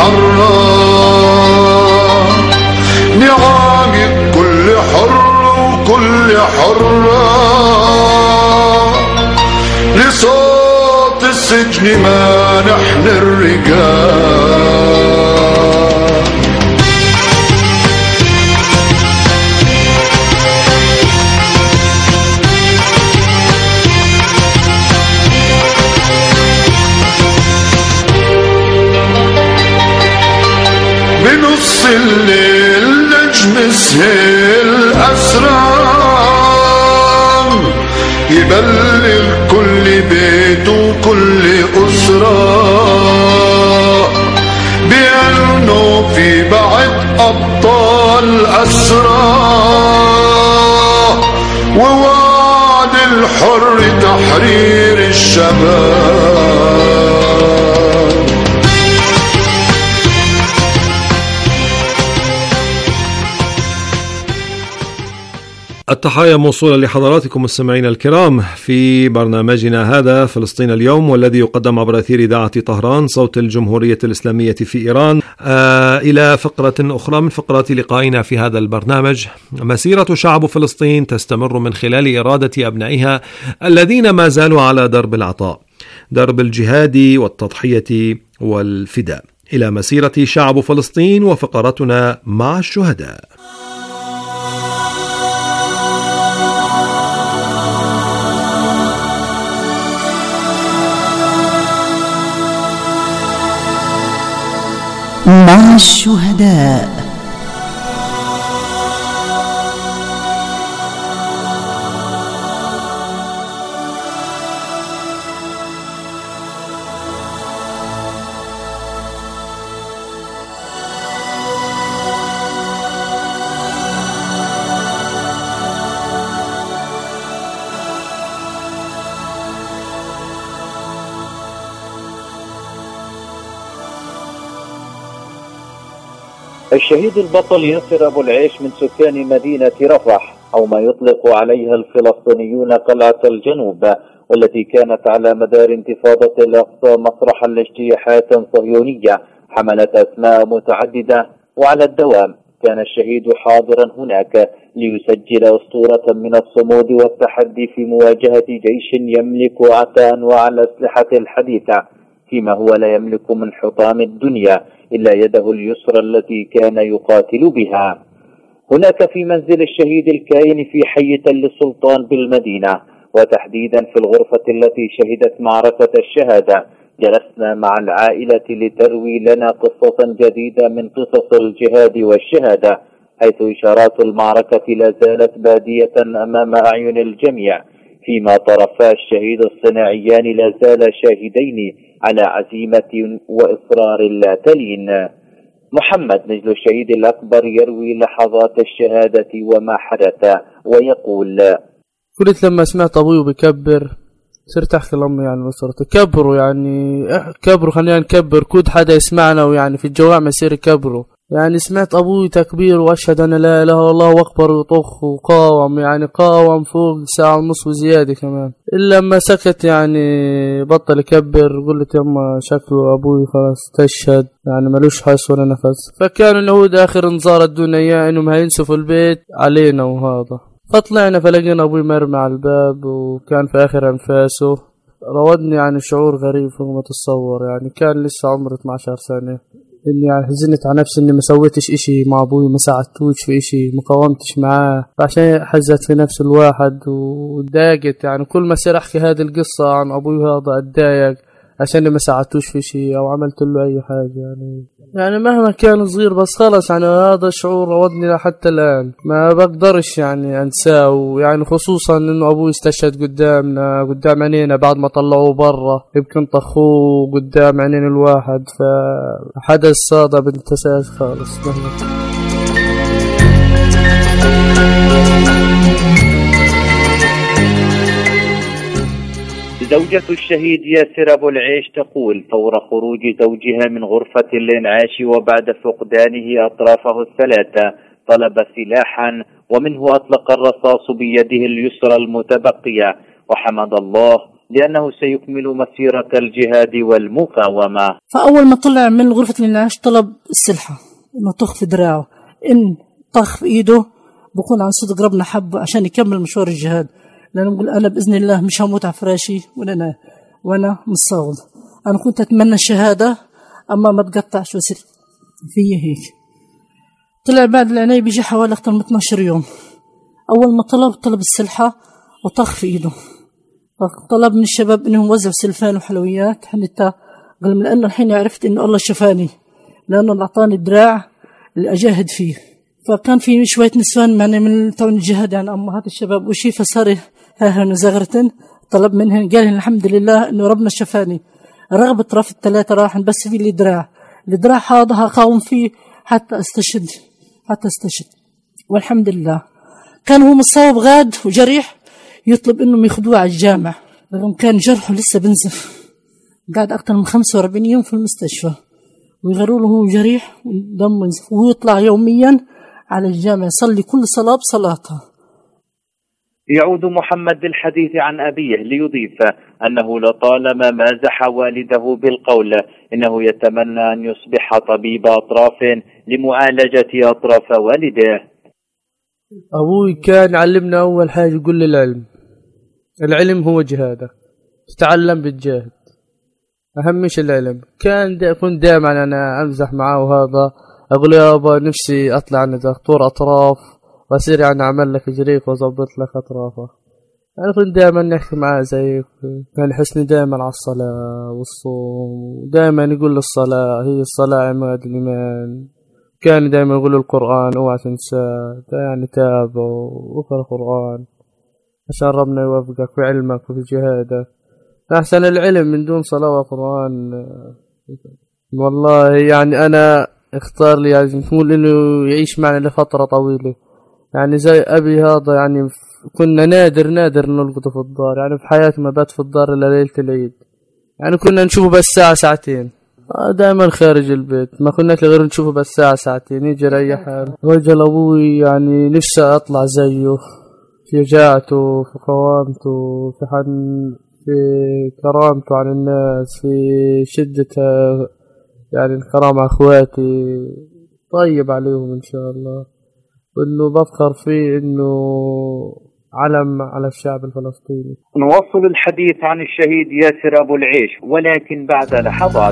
وحران، نعاقب كل حر وكل حرة لصوت السجن ما نحن الرجال. يسهل أسرار يبلغ كل بيت وكل أسرة بأنه في بعد أبطال أسرى ووعد الحر تحرير الشباب. التحايا موصولة لحضراتكم مستمعينا الكرام في برنامجنا هذا فلسطين اليوم، والذي يقدم عبر أثير إذاعة طهران صوت الجمهورية الإسلامية في إيران. آه إلى فقرة أخرى من فقرات لقائنا في هذا البرنامج. مسيرة شعب فلسطين تستمر من خلال إرادة أبنائها الذين ما زالوا على درب العطاء، درب الجهاد والتضحية والفداء، إلى مسيرة شعب فلسطين وفقرتنا مع الشهداء. مع الشهداء. الشهيد البطل ياسر أبو العيش من سكان مدينة رفح، أو ما يطلق عليها الفلسطينيون قلعة الجنوب، والتي كانت على مدار انتفاضة الأقصى مسرحا لاجتياحات صهيونية حملت أسماء متعددة، وعلى الدوام كان الشهيد حاضرا هناك ليسجل أسطورة من الصمود والتحدي في مواجهة جيش يملك أعتى أنواع الأسلحة الحديثة، فيما هو لا يملك من حطام الدنيا إلا يده اليسرى التي كان يقاتل بها. هناك في منزل الشهيد الكائن في حي تل السلطان بالمدينة، وتحديدا في الغرفة التي شهدت معركة الشهادة، جلسنا مع العائلة لتروي لنا قصة جديدة من قصص الجهاد والشهادة، حيث إشارات المعركة لا زالت بادية أمام أعين الجميع، فيما طرفا الشهيد الصناعيان لا زال شاهدين على عزيمة وإصرار لا تلين. محمد نجل الشهيد الأكبر يروي لحظات الشهادة وما حدث ويقول: قلت لما سمعت أبوي بكبر صرت أحكي لأمي يعني وصرت كبروا يعني كبروا خلينا نكبر كود حدا يسمعنا، ويعني في الجوامع يصير كبروا. يعني سمعت أبوي تكبير وأشهد أن لا إله إلا الله أكبر وطخ وقاوم، يعني قاوم فوق ساعة ونص وزيادة كمان. إلا لما سكت يعني بطل يكبر، قلت يما شكله أبوي خلاص تشهد يعني ملوش حس ولا نفس. فكانوا اليهود آخر انذار ادونا إياه إنهم هينسفوا البيت علينا، وهذا فطلعنا فلقينا أبوي مرمي على الباب وكان في آخر أنفاسه. راودني يعني شعور غريب فوق ما تتصور، يعني كان لسه عمري اثني عشر سنة، إني يعني حزنت على نفسي إني ما سويتش إشي مع أبوي، ما ساعدتوش في إشي، ما قاومتش معاه، عشان حزت في نفس الواحد وضاقت. يعني كل ما صير أحكي هذه القصة عن أبوي هذا أتضايق عشان ما ساعدتوش في شيء أو عملت له أي حاجة. يعني يعني مهما كان صغير بس خلص يعني هذا الشعور راودني حتى الآن ما بقدرش يعني أنساه. ويعني خصوصا إنه أبوي استشهد قدامنا قدام عينينا بعد ما طلعوه برا، يمكن طخوه قدام عينين الواحد، فحدث صادق بنتساش خالص مهما. زوجة الشهيد ياسر أبو العيش تقول: فور خروج زوجها من غرفة الإنعاش وبعد فقدانه أطرافه الثلاثة طلب سلاحا، ومنه أطلق الرصاص بيده اليسرى المتبقية، وحمد الله لأنه سيكمل مسيرة الجهاد والمقاومة. فأول ما طلع من غرفة الإنعاش طلب السلحة، إنه طخ في دراعه، إن طخ في إيده بكون عن صدق ربنا حبه عشان يكمل مشوار الجهاد. لأن نقول أنا بإذن الله مش هموت على فراشي وأنا وأنا مصاغ. أنا كنت أتمنى الشهادة أما ما تقطعش وسر فيه هيك. طلع بعد العناية بيجي حوالي أكثر من اثني عشر يوم. أول ما طلب طلب السلحة وطخ في إيده، طلب من الشباب إنهم وزعوا سلفان وحلويات حتى قال لأنه الحين عرفت إنه الله شفاني، لأنه أعطاني الدراع اللي أجاهد فيه. فكان في شوية نسوان يعني من تون الجهاد يعني أمهات الشباب وشي، فصار هاهن زغرتن طلب منهن قال الحمد لله إنه ربنا شفاني رغبة رفض الثلاثة راح بس في لي دراع الدراع هذا قاوم فيه حتى استشهد حتى استشهد والحمد لله. كان هو مصاب غاد وجريح يطلب إنهم ياخذوه على الجامع رغم كان جرحه لسه بنزف، قاعد أكثر من خمسة وأربعين يوم في المستشفى ويغيروا له هو جريح ودم بنزف، ويطلع يوميا على الجامع يصلي كل صلاة بصلاتها. يعود محمد للحديث عن أبيه ليضيف أنه لطالما مازح والده بالقول إنه يتمنى أن يصبح طبيب أطراف لمعالجة أطراف والده. أبوي كان علمنا أول حاجة يقول لي العلم العلم هو جهاده، تتعلم بالجهد أهم مش العلم. كان دا كنت دائما أنا أمزح معاه وهذا أقول يا أبا نفسي أطلع أنا دكتور أطراف وأصير يعني أعمل لك جريف وأضبط لك أطرافه. أنا كنت دائما نحكي معاه زيك، كان يحسني دائما على الصلاة والصوم، دائما يقول لي الصلاة هي الصلاة عماد الإيمان، كان دائما يقول القرآن اوعى تنسى يعني تابع واقرأ القرآن عشان ربنا يوفقك في علمك وفي جهادك. أحسن العلم من دون صلاة وقرآن والله يعني أنا اختار لي يعني نقول إنه يعيش معنا لفترة طويلة، يعني زي أبي هذا يعني كنا نادر نادر نلقطه في الدار، يعني في حياتي ما بات في الدار إلا ليلة العيد، يعني كنا نشوفه بس ساعة ساعتين دائما خارج البيت، ما كنا غير نشوفه بس ساعة ساعتين يجي يريح حاله. رجل أبوي يعني نفسي أطلع زيه في شجاعته في قوامته في حن في كرامته عن الناس في شدته، يعني الكرامة أخواتي طيب عليهم إن شاء الله، وإنه بفخر فيه إنه علم على الشعب الفلسطيني. نواصل الحديث عن الشهيد ياسر أبو العيش ولكن بعد لحظات.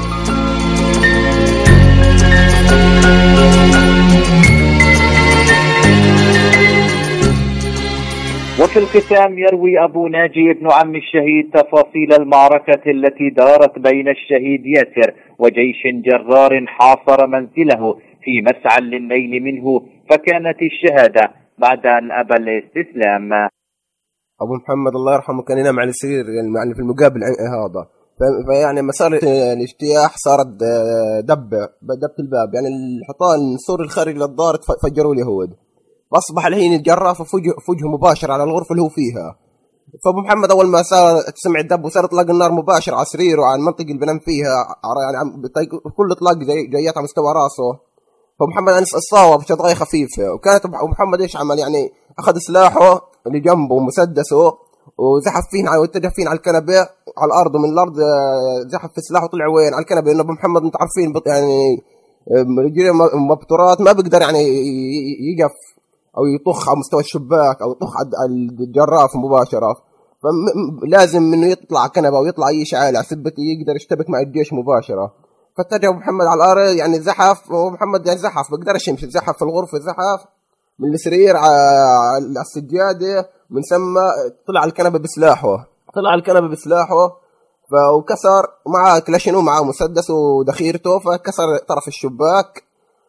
وفي الختام يروي أبو ناجي ابن عم الشهيد تفاصيل المعركة التي دارت بين الشهيد ياسر وجيش جرار حاصر منزله في مسعى للنيل منه، فكانت الشهادة بعد أن أبى الاستسلام. أبو محمد الله يرحمه كان ينام على السرير يعني في المقابل هذا، فيعني مسار الاجتياح صارت دب دبت الباب، يعني الحيطان السور الخارجي للدار فجروا اليهود، فأصبح الحين الجراف فوجه مباشر على الغرفة اللي هو فيها. فأبو محمد أول ما صار تسمع الدب وصار إطلاق النار مباشر على سريره وعن المنطقة اللي بنام فيها، يعني كل إطلاق جايات على مستوى راسه. فمحمد أنس الصاوب شطغية خفيفة، وكانت أبو محمد إيش عمل يعني أخذ سلاحه اللي جنبه ومسدسه وزحف فيه واتجه فيه على الكنبة على الأرض، ومن الأرض زحف في سلاحه طلع وين على الكنبة، لأن أبو محمد أنت عارفين يعني رجال مبتورات ما بيقدر يعني يقف أو يطخ على مستوى الشباك أو يطخ على الجراف مباشرة، فلازم إنه يطلع كنبة أو يطلع أي شعال ثبت يقدر يشتبك مع الجيش مباشرة. فاتجه أبو محمد على الأرض يعني زحف، ومحمد يعني زحف بقدرش يمشي، زحف في الغرفة زحف من السرير على السجادة، من ثم طلع على الكنبة بسلاحه طلع على الكنبة بسلاحه وكسر معاه كلاشينو معاه مسدس ودخيرته، فكسر طرف الشباك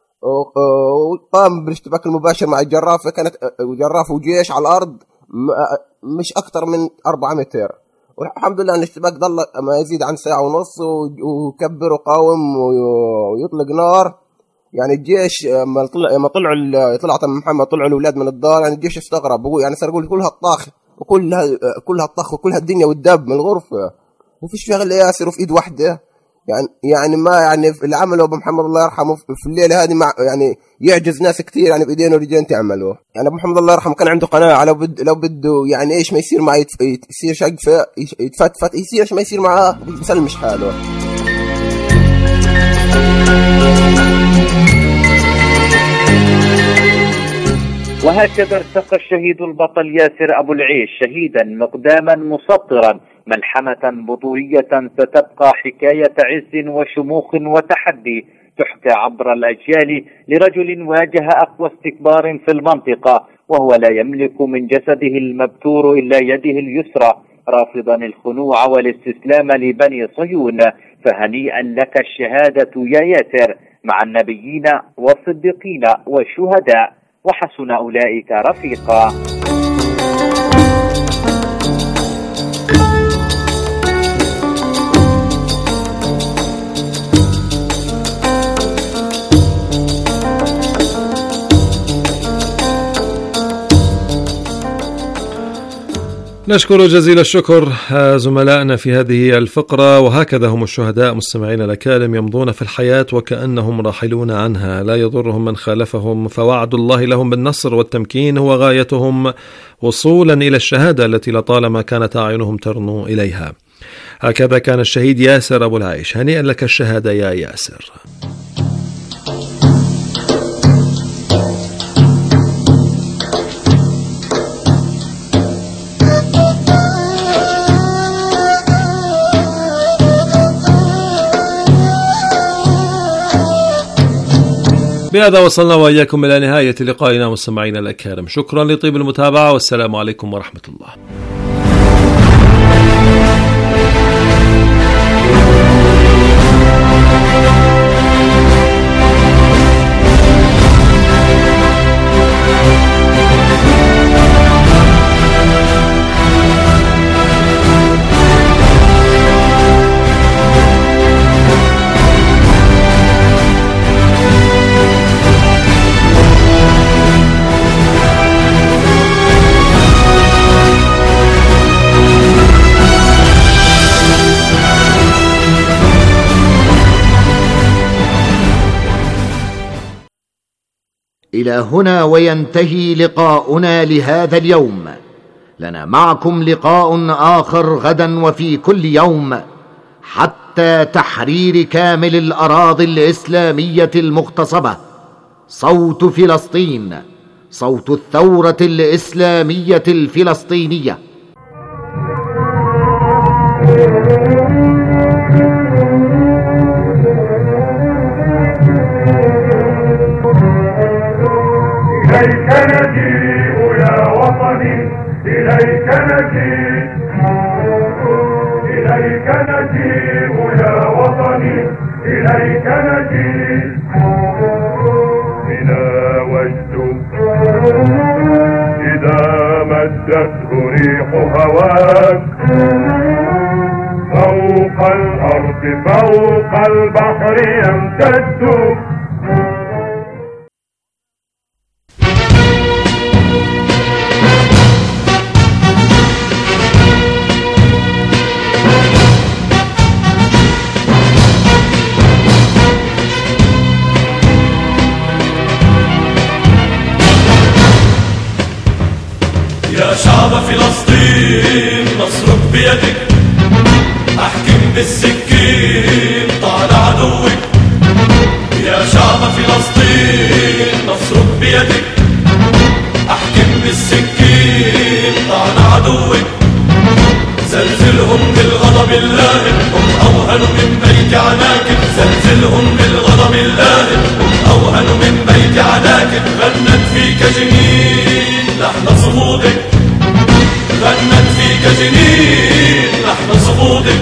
وقام بالاشتباك المباشر مع الجراف. كانت جراف وجيش على الأرض مش أكتر من أربعة متر، والحمد لله الاشتباك ظل ما يزيد عن ساعة ونص، وكبر وقاوم ويطلق نار. يعني الجيش ما طلع ما طلعوا طلعت محمد طلعوا الأولاد من الدار، يعني الجيش استغرب، يعني صار يقول كلها الطاخ وكلها كلها الطخ وكلها الدنيا والدب من الغرفة، وفيش فيها غير ياسر في إيد واحدة. يعني يعني ما يعني اللي عمله أبو محمد الله يرحمه في الليلة هذه مع يعني يعجز ناس كتير يعني بإيدين ورجلين تعمله. يعني أبو محمد الله يرحمه كان عنده قناعة لو بد لو بده يعني إيش ما يصير معه يصير شقفة يتفتفت يصير إيش ما يصير معاه بيسلمش حاله. وهكذا ارتقى الشهيد البطل ياسر أبو العيش شهيدا مقداما مسطرا، ملحمة بطولية ستبقى حكاية عز وشموخ وتحدي تحكى عبر الأجيال لرجل واجه أقوى استكبار في المنطقة، وهو لا يملك من جسده المبتور إلا يده اليسرى، رافضا الخنوع والاستسلام لبني صهيون. فهنيئا لك الشهادة يا ياسر، مع النبيين والصديقين والشهداء وحسن أولئك رفيقا. نشكر جزيل الشكر زملائنا في هذه الفقرة. وهكذا هم الشهداء مستمعين الأكارم، يمضون في الحياة وكأنهم راحلون عنها، لا يضرهم من خالفهم، فوعد الله لهم بالنصر والتمكين هو غايتهم وصولا إلى الشهادة التي لطالما كانت أعينهم ترنو إليها. هكذا كان الشهيد ياسر أبو العيش. هنيئا لك الشهادة يا ياسر. بهذا وصلنا وإياكم إلى نهاية لقائنا مستمعينا الأكارم. شكرا لطيب المتابعة والسلام عليكم ورحمة الله. إلى هنا وينتهي لقاؤنا لهذا اليوم. لنا معكم لقاء آخر غدا وفي كل يوم حتى تحرير كامل الأراضي الإسلامية المغتصبة. صوت فلسطين، صوت الثورة الإسلامية الفلسطينية. إليك نجيء يا وطني، إليك نجيء، إليك نجيء يا وطني، إليك نجيء. بنا وجد إذا مدته ريح هواك فوق الأرض فوق البحر يمتد. شعب فلسطين نصرك بيدك، احكم بالسكين طال عدوك. يا شعب فلسطين نصرك بيدك، احكم بالسكين طال عدوك. زلزلهم بالغضب اللائم، هم اوهن من بيت عناكب. زلزلهم بالغضب اللائم، هم اوهن من بيت عناكب. غنت فيك جنين لحن صمودك، غنت فيك جنين لحن صمودك.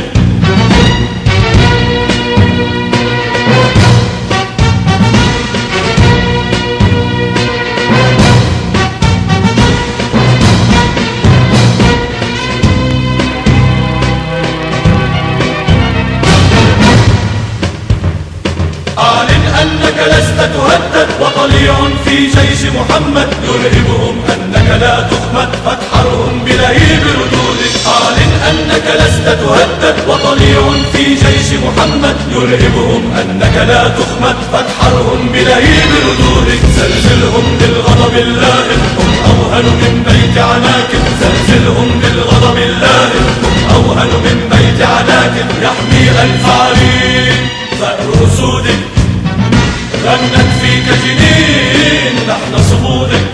أعلن أنك لست تهدد، وطليع في جيش محمد يرهبهم أنك لا تخمد، فتحرهم بلهيب ردودك. أعلن أنك لست تهدد، وطليع في جيش محمد يرهبهم أنك لا تخمد، فتحرهم بلهيب ردودك. زلزلهم بالغضب اللائم، هم أوهن من بيت عناكب. زلزلهم بالغضب اللائم، هم أوهن من بيت عناكب. يحمي ألف عرين ثأر أسودك، غنت فيك جنين لحن صمودك.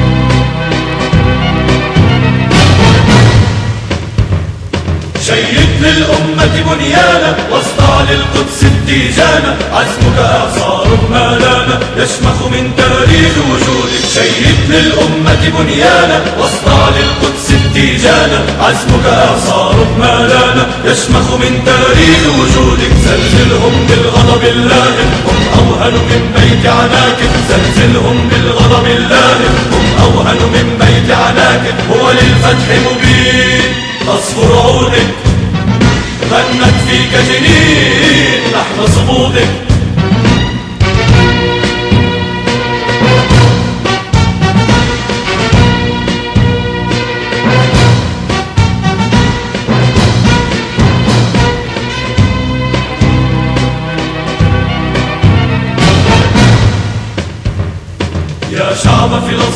شيد للأمة بنيانا واصدع للقدس التيجانا، عزمك إعصار ما لانا يشمخ من تاريخ وجودك. شيد للأمة بنيانا واصدع للقدس التيجانا، عزمك إعصار ما لانا يشمخ من تاريخ وجودك. زلزلهم بالغضب اللاهب هم أوهن من بيت عناكب، زلزلهم بالغضب اللاهب هم أوهن من بيت عناكب. هو للفتح مبين تصفر عودك، غنت فيك جنين لحن صمودك.